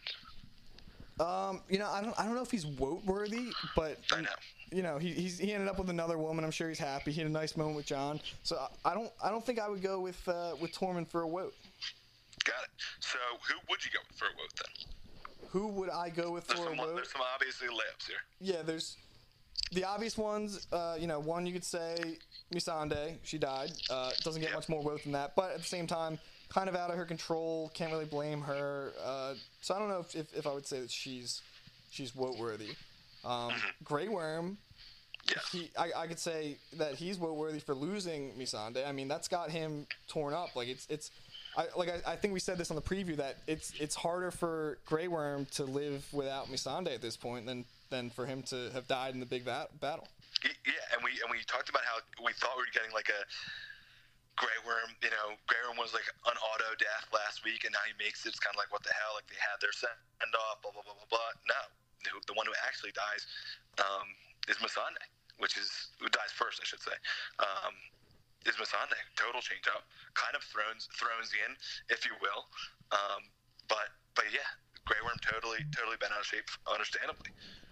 Um, you know, I don't, I don't know if he's woat worthy, but I know. you know, he he's, he ended up with another woman. I'm sure he's happy. He had a nice moment with John. So I, I don't, I don't think I would go with uh, with Tormund for a woat. Got it. So who would you go with for a woat then? Who would I go with There's for a some, woat? there's some obviously layups here. Yeah, there's the obvious ones. Uh, you know, one you could say Missandei. She died. Uh, doesn't get Yeah. much more woat than that, but at the same time, kind of out of her control. Can't really blame her. Uh, so I don't know if, if, if I would say that she's she's woat worthy. Um, Grey Worm. Yeah. He, I, I could say that he's woat worthy for losing Missandei. I mean, that's got him torn up. Like it's it's. I, like I, I think we said this on the preview that it's it's harder for Grey Worm to live without Missandei at this point than than for him to have died in the big bat- battle. Yeah, and we and we talked about how we thought we were getting like a Grey Worm. You know, Grey Worm was like an auto death last week, and now he makes it. It's kind of like what the hell? Like they had their send off, blah blah blah blah blah. No, the, the one who actually dies um, is Missandei, which is who dies first, I should say. Um, is Missandei. Total change up. Kind of thrones thrones in, if you will. Um, but but yeah, Grey Worm totally totally been out of shape, understandably.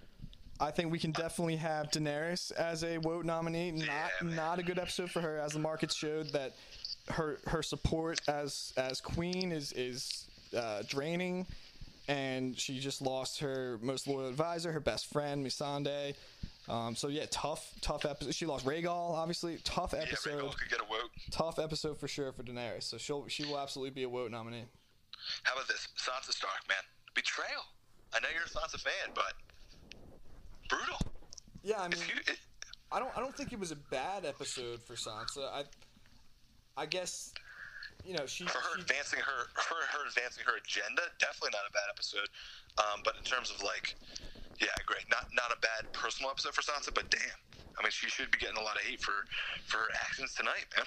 I think we can definitely have Daenerys as a woat nominee. Not Yeah, man. not a good episode for her, as the market showed that her her support as as queen is is uh, draining, and she just lost her most loyal advisor, her best friend Missandei. Um, so yeah, tough tough episode. She lost Rhaegal, obviously. Tough Yeah, episode. Rhaegal could get a woat. Tough episode for sure for Daenerys. So she'll she will absolutely be a woat nominee. How about this? Sansa Stark, man. Betrayal. I know you're a Sansa fan, but brutal. Yeah, I mean, It's huge. It, I don't I don't think it was a bad episode for Sansa. I I guess you know she, for her she advancing her, her her advancing her agenda, definitely not a bad episode. Um, but in terms of like, yeah, I agree. Not not a bad personal episode for Sansa, but damn, I mean, she should be getting a lot of hate for for her actions tonight, man.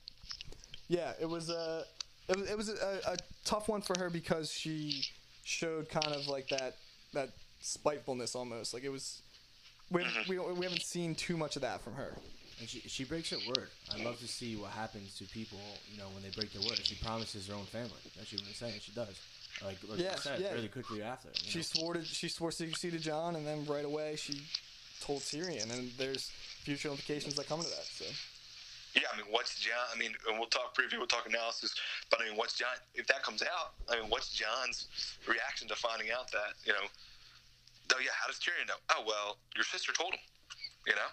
yeah, it was a it was it was a, a tough one for her because she showed kind of like that that spitefulness almost. Like it was we haven't, we, we haven't seen too much of that from her. And she she breaks her word. I'd love to see what happens to people, you know, when they break their word. She promises her own family. That's what I'm saying. She does. Like, like Yeah, you said, yeah. really quickly after. you She know. swore to she swore secrecy to Jon, and then right away she told Tyrion, and there's future implications that come to that. So Yeah, I mean, what's John? I mean, and we'll talk preview, we'll talk analysis, but I mean, what's John? If that comes out, I mean, what's John's reaction to finding out that you know? Oh yeah, how does Tyrion know? Oh well, your sister told him. You know.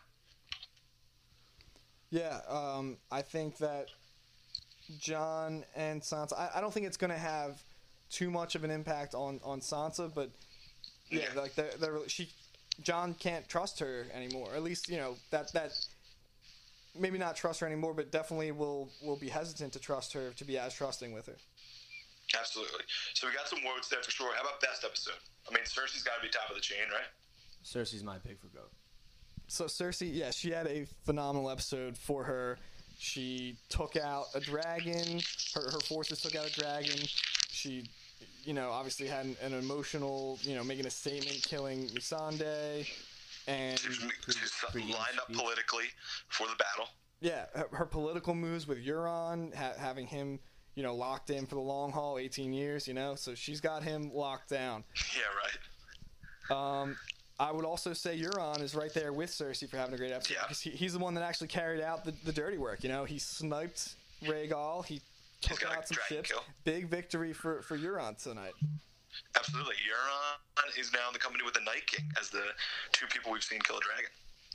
yeah, um, I think that Jon and Sansa. I, I don't think it's going to have too much of an impact on, on Sansa, but yeah, Yeah. like they're, they're, she, Jon can't trust her anymore. At least you know that that maybe not trust her anymore, but definitely will will be hesitant to trust her to be as trusting with her. Absolutely. So we got some words there for sure. How about best episode? I mean, Cersei's got to be top of the chain, right? Cersei's my pick for GOAT. So Cersei, yeah, she had a phenomenal episode for her. She took out a dragon. Her her forces took out a dragon. She, you know, obviously had an, an emotional, you know, making a statement, killing Missandei, and She's, she's pretty lined up speech. politically for the battle. yeah, her, her political moves with Euron, ha- having him, you know, locked in for the long haul, eighteen years, you know, so she's got him locked down. Yeah, right. Um, I would also say Euron is right there with Cersei for having a great episode Yeah. because he, he's the one that actually carried out the, the dirty work. You know, he sniped Rhaegal. He took got a out some dragon ships. kill. Big victory for, for Euron tonight. Absolutely. Euron is now in the company with the Night King as the two people we've seen kill a dragon.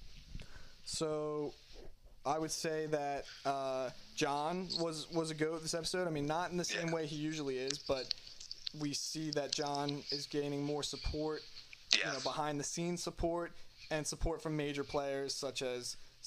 So I would say that uh, Jon was, was a GOAT this episode. I mean, not in the same Yeah. way he usually is, but we see that Jon is gaining more support, Yes. you know, behind the scenes support and support from major players such as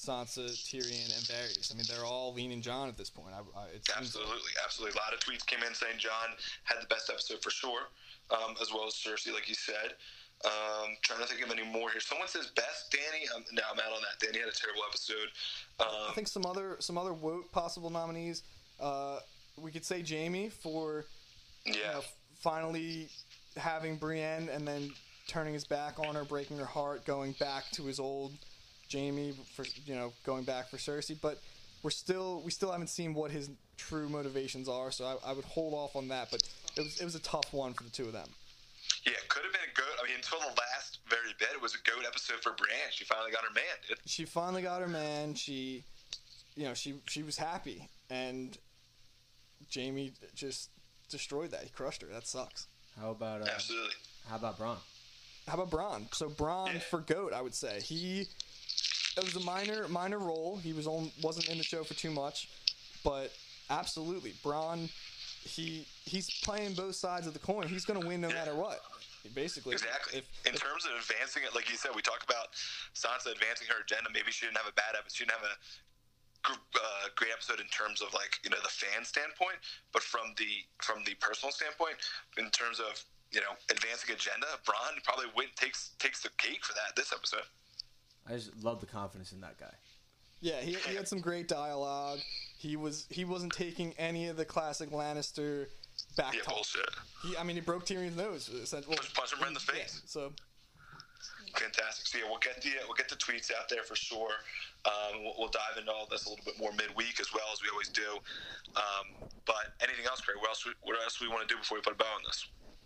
Sansa, Tyrion, and Varys. I mean, they're all leaning Jon at this point. I, I, it seems Absolutely, absolutely. A lot of tweets came in saying Jon had the best episode for sure, um, as well as Cersei, like you said. Um, trying to think of any more here. Someone says best Danny. Um, no, I'm out on that. Danny had a terrible episode. Um, I think some other some other Wout possible nominees. Uh, we could say Jaime for yeah, you know, finally having Brienne and then turning his back on her, breaking her heart, going back to his old Jaime for you know going back for Cersei. But we're still we still haven't seen what his true motivations are. So I, I would hold off on that. But it was it was a tough one for the two of them. Yeah, it could have been a goat. I mean, until the last very bit, it was a goat episode for Brienne. She finally got her man, dude. She finally got her man. She, you know, she she was happy, and Jaime just destroyed that. He crushed her. That sucks. How about uh, Absolutely. How about Bronn? How about Bronn? So Bronn Yeah. for goat, I would say he. It was a minor minor role. He was on wasn't in the show for too much, but absolutely Bronn. He he's playing both sides of the coin. He's going to win no Yeah. matter what. Basically, Exactly. If, In terms of advancing it, like you said, we talk about Sansa advancing her agenda. Maybe she didn't have a bad episode. She didn't have a gr- uh, great episode in terms of like you know the fan standpoint, but from the from the personal standpoint, in terms of you know advancing agenda, Bronn probably win, takes takes the cake for that this episode. I just love the confidence in that guy. Yeah, he, he had some great dialogue. He was he wasn't taking any of the classic Lannister back Yeah, talk. bullshit. He, I mean, he broke Tyrion's nose. Well, Punch, punch him right in the face. Yeah, so Fantastic. So yeah, we'll get the we'll get the tweets out there for sure. Um, we'll, we'll dive into all this a little bit more midweek as well as we always do. Um, but anything else, Craig? What else? We, what else we want to do before we put a bow on this?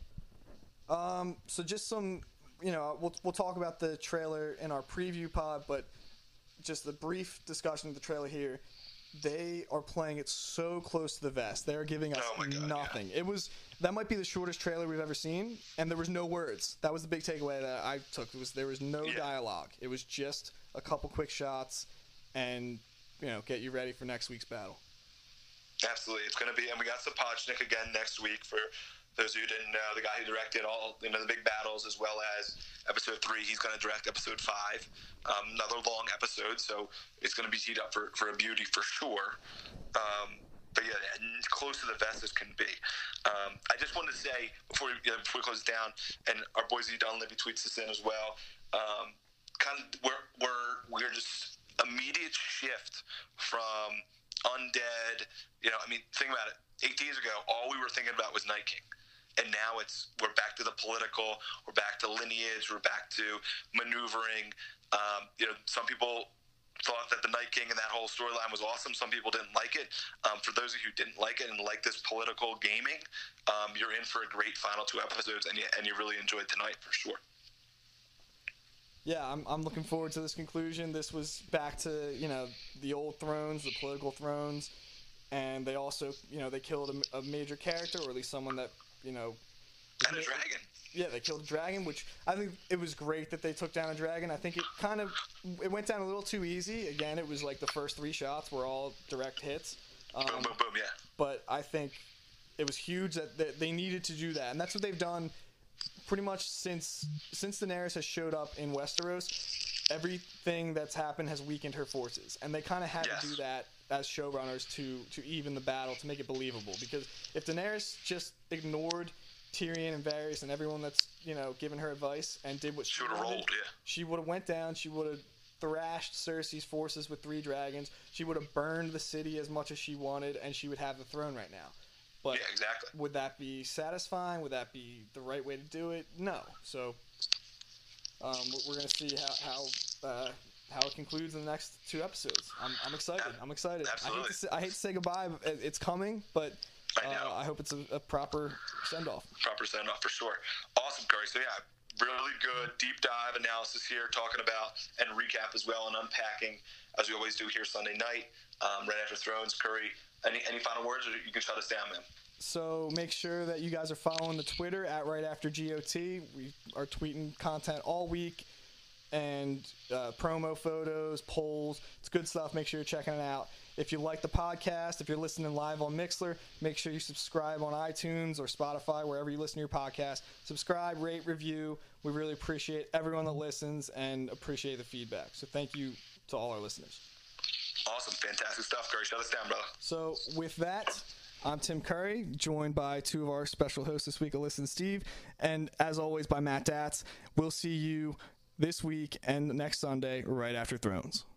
Um, so just some, you know, we'll we'll talk about the trailer in our preview pod, but just the brief discussion of the trailer here. They are playing it so close to the vest. They're giving us Oh my God, nothing. It was that might be the shortest trailer we've ever seen, and there was no words. That was the big takeaway that I took. It was there was no Yeah. dialogue. It was just a couple quick shots, and you know, get you ready for next week's battle. Absolutely, it's going to be, and we got Sapochnik again next week. For those of you who didn't know, the guy who directed all you know the big battles as well as episode three, he's going to direct episode five, um, another long episode. So it's going to be teed up for, for a beauty for sure. Um, but yeah, close to the vest as can be. Um, I just wanted to say before we, you know, before we close it down, and our boy Z Dunleavy tweets this in as well. Um, kind of we're we're we're just immediate shift from undead. You know, I mean, think about it. Eight days ago, all we were thinking about was Night King. And now it's we're back to the political, we're back to lineage, we're back to maneuvering. Um, you know, some people thought that the Night King and that whole storyline was awesome. Some people didn't like it. Um, for those of you who didn't like it and like this political gaming, um, you're in for a great final two episodes, and you, and you really enjoyed tonight for sure. Yeah, I'm I'm looking forward to this conclusion. This was back to, you know, the old thrones, the political thrones, and they also, you know, they killed a, a major character, or at least someone that, you know... And a dragon. Yeah, they killed a dragon, which I think it was great that they took down a dragon. I think it kind of, it went down a little too easy. Again, it was like the first three shots were all direct hits. Um, Boom, boom, boom, yeah. But I think it was huge that that they needed to do that, and that's what they've done pretty much since since Daenerys has showed up in Westeros. Everything that's happened has weakened her forces, and they kind of had Yes. to do that as showrunners to to even the battle, to make it believable. Because if Daenerys just ignored Tyrion and Varys and everyone that's, you know, giving her advice and did what she She would have wanted, rolled, yeah. she would have went down. She would have thrashed Cersei's forces with three dragons. She would have burned the city as much as she wanted, and she would have the throne right now. But Yeah, exactly. would that be satisfying? Would that be the right way to do it? No. So um, we're- we're going to see how how, uh, how it concludes in the next two episodes. I'm, I'm excited. I'm excited. I hate, Absolutely. to say, I hate to say goodbye. But it- it's coming, but I know. uh, I hope it's a, a proper send off. Proper send off for sure. Awesome, Curry. So yeah, really good deep dive analysis here, talking about and recap as well and unpacking as we always do here Sunday night, um, right after Thrones. Curry, any any final words, or you can shut us down, man? So make sure that you guys are following the Twitter at right after G O T. We are tweeting content all week, and uh, promo photos, polls. It's good stuff. Make sure you're checking it out. If you like the podcast, if you're listening live on Mixler, make sure you subscribe on iTunes or Spotify, wherever you listen to your podcast. Subscribe, rate, review. We really appreciate everyone that listens and appreciate the feedback. So thank you to all our listeners. Awesome. Fantastic stuff, Curry. Shut us down, brother. So with that, I'm Tim Curry, joined by two of our special hosts this week, Alyssa and Steve, and as always by Matt Datz. We'll see you this week and next Sunday right after Thrones.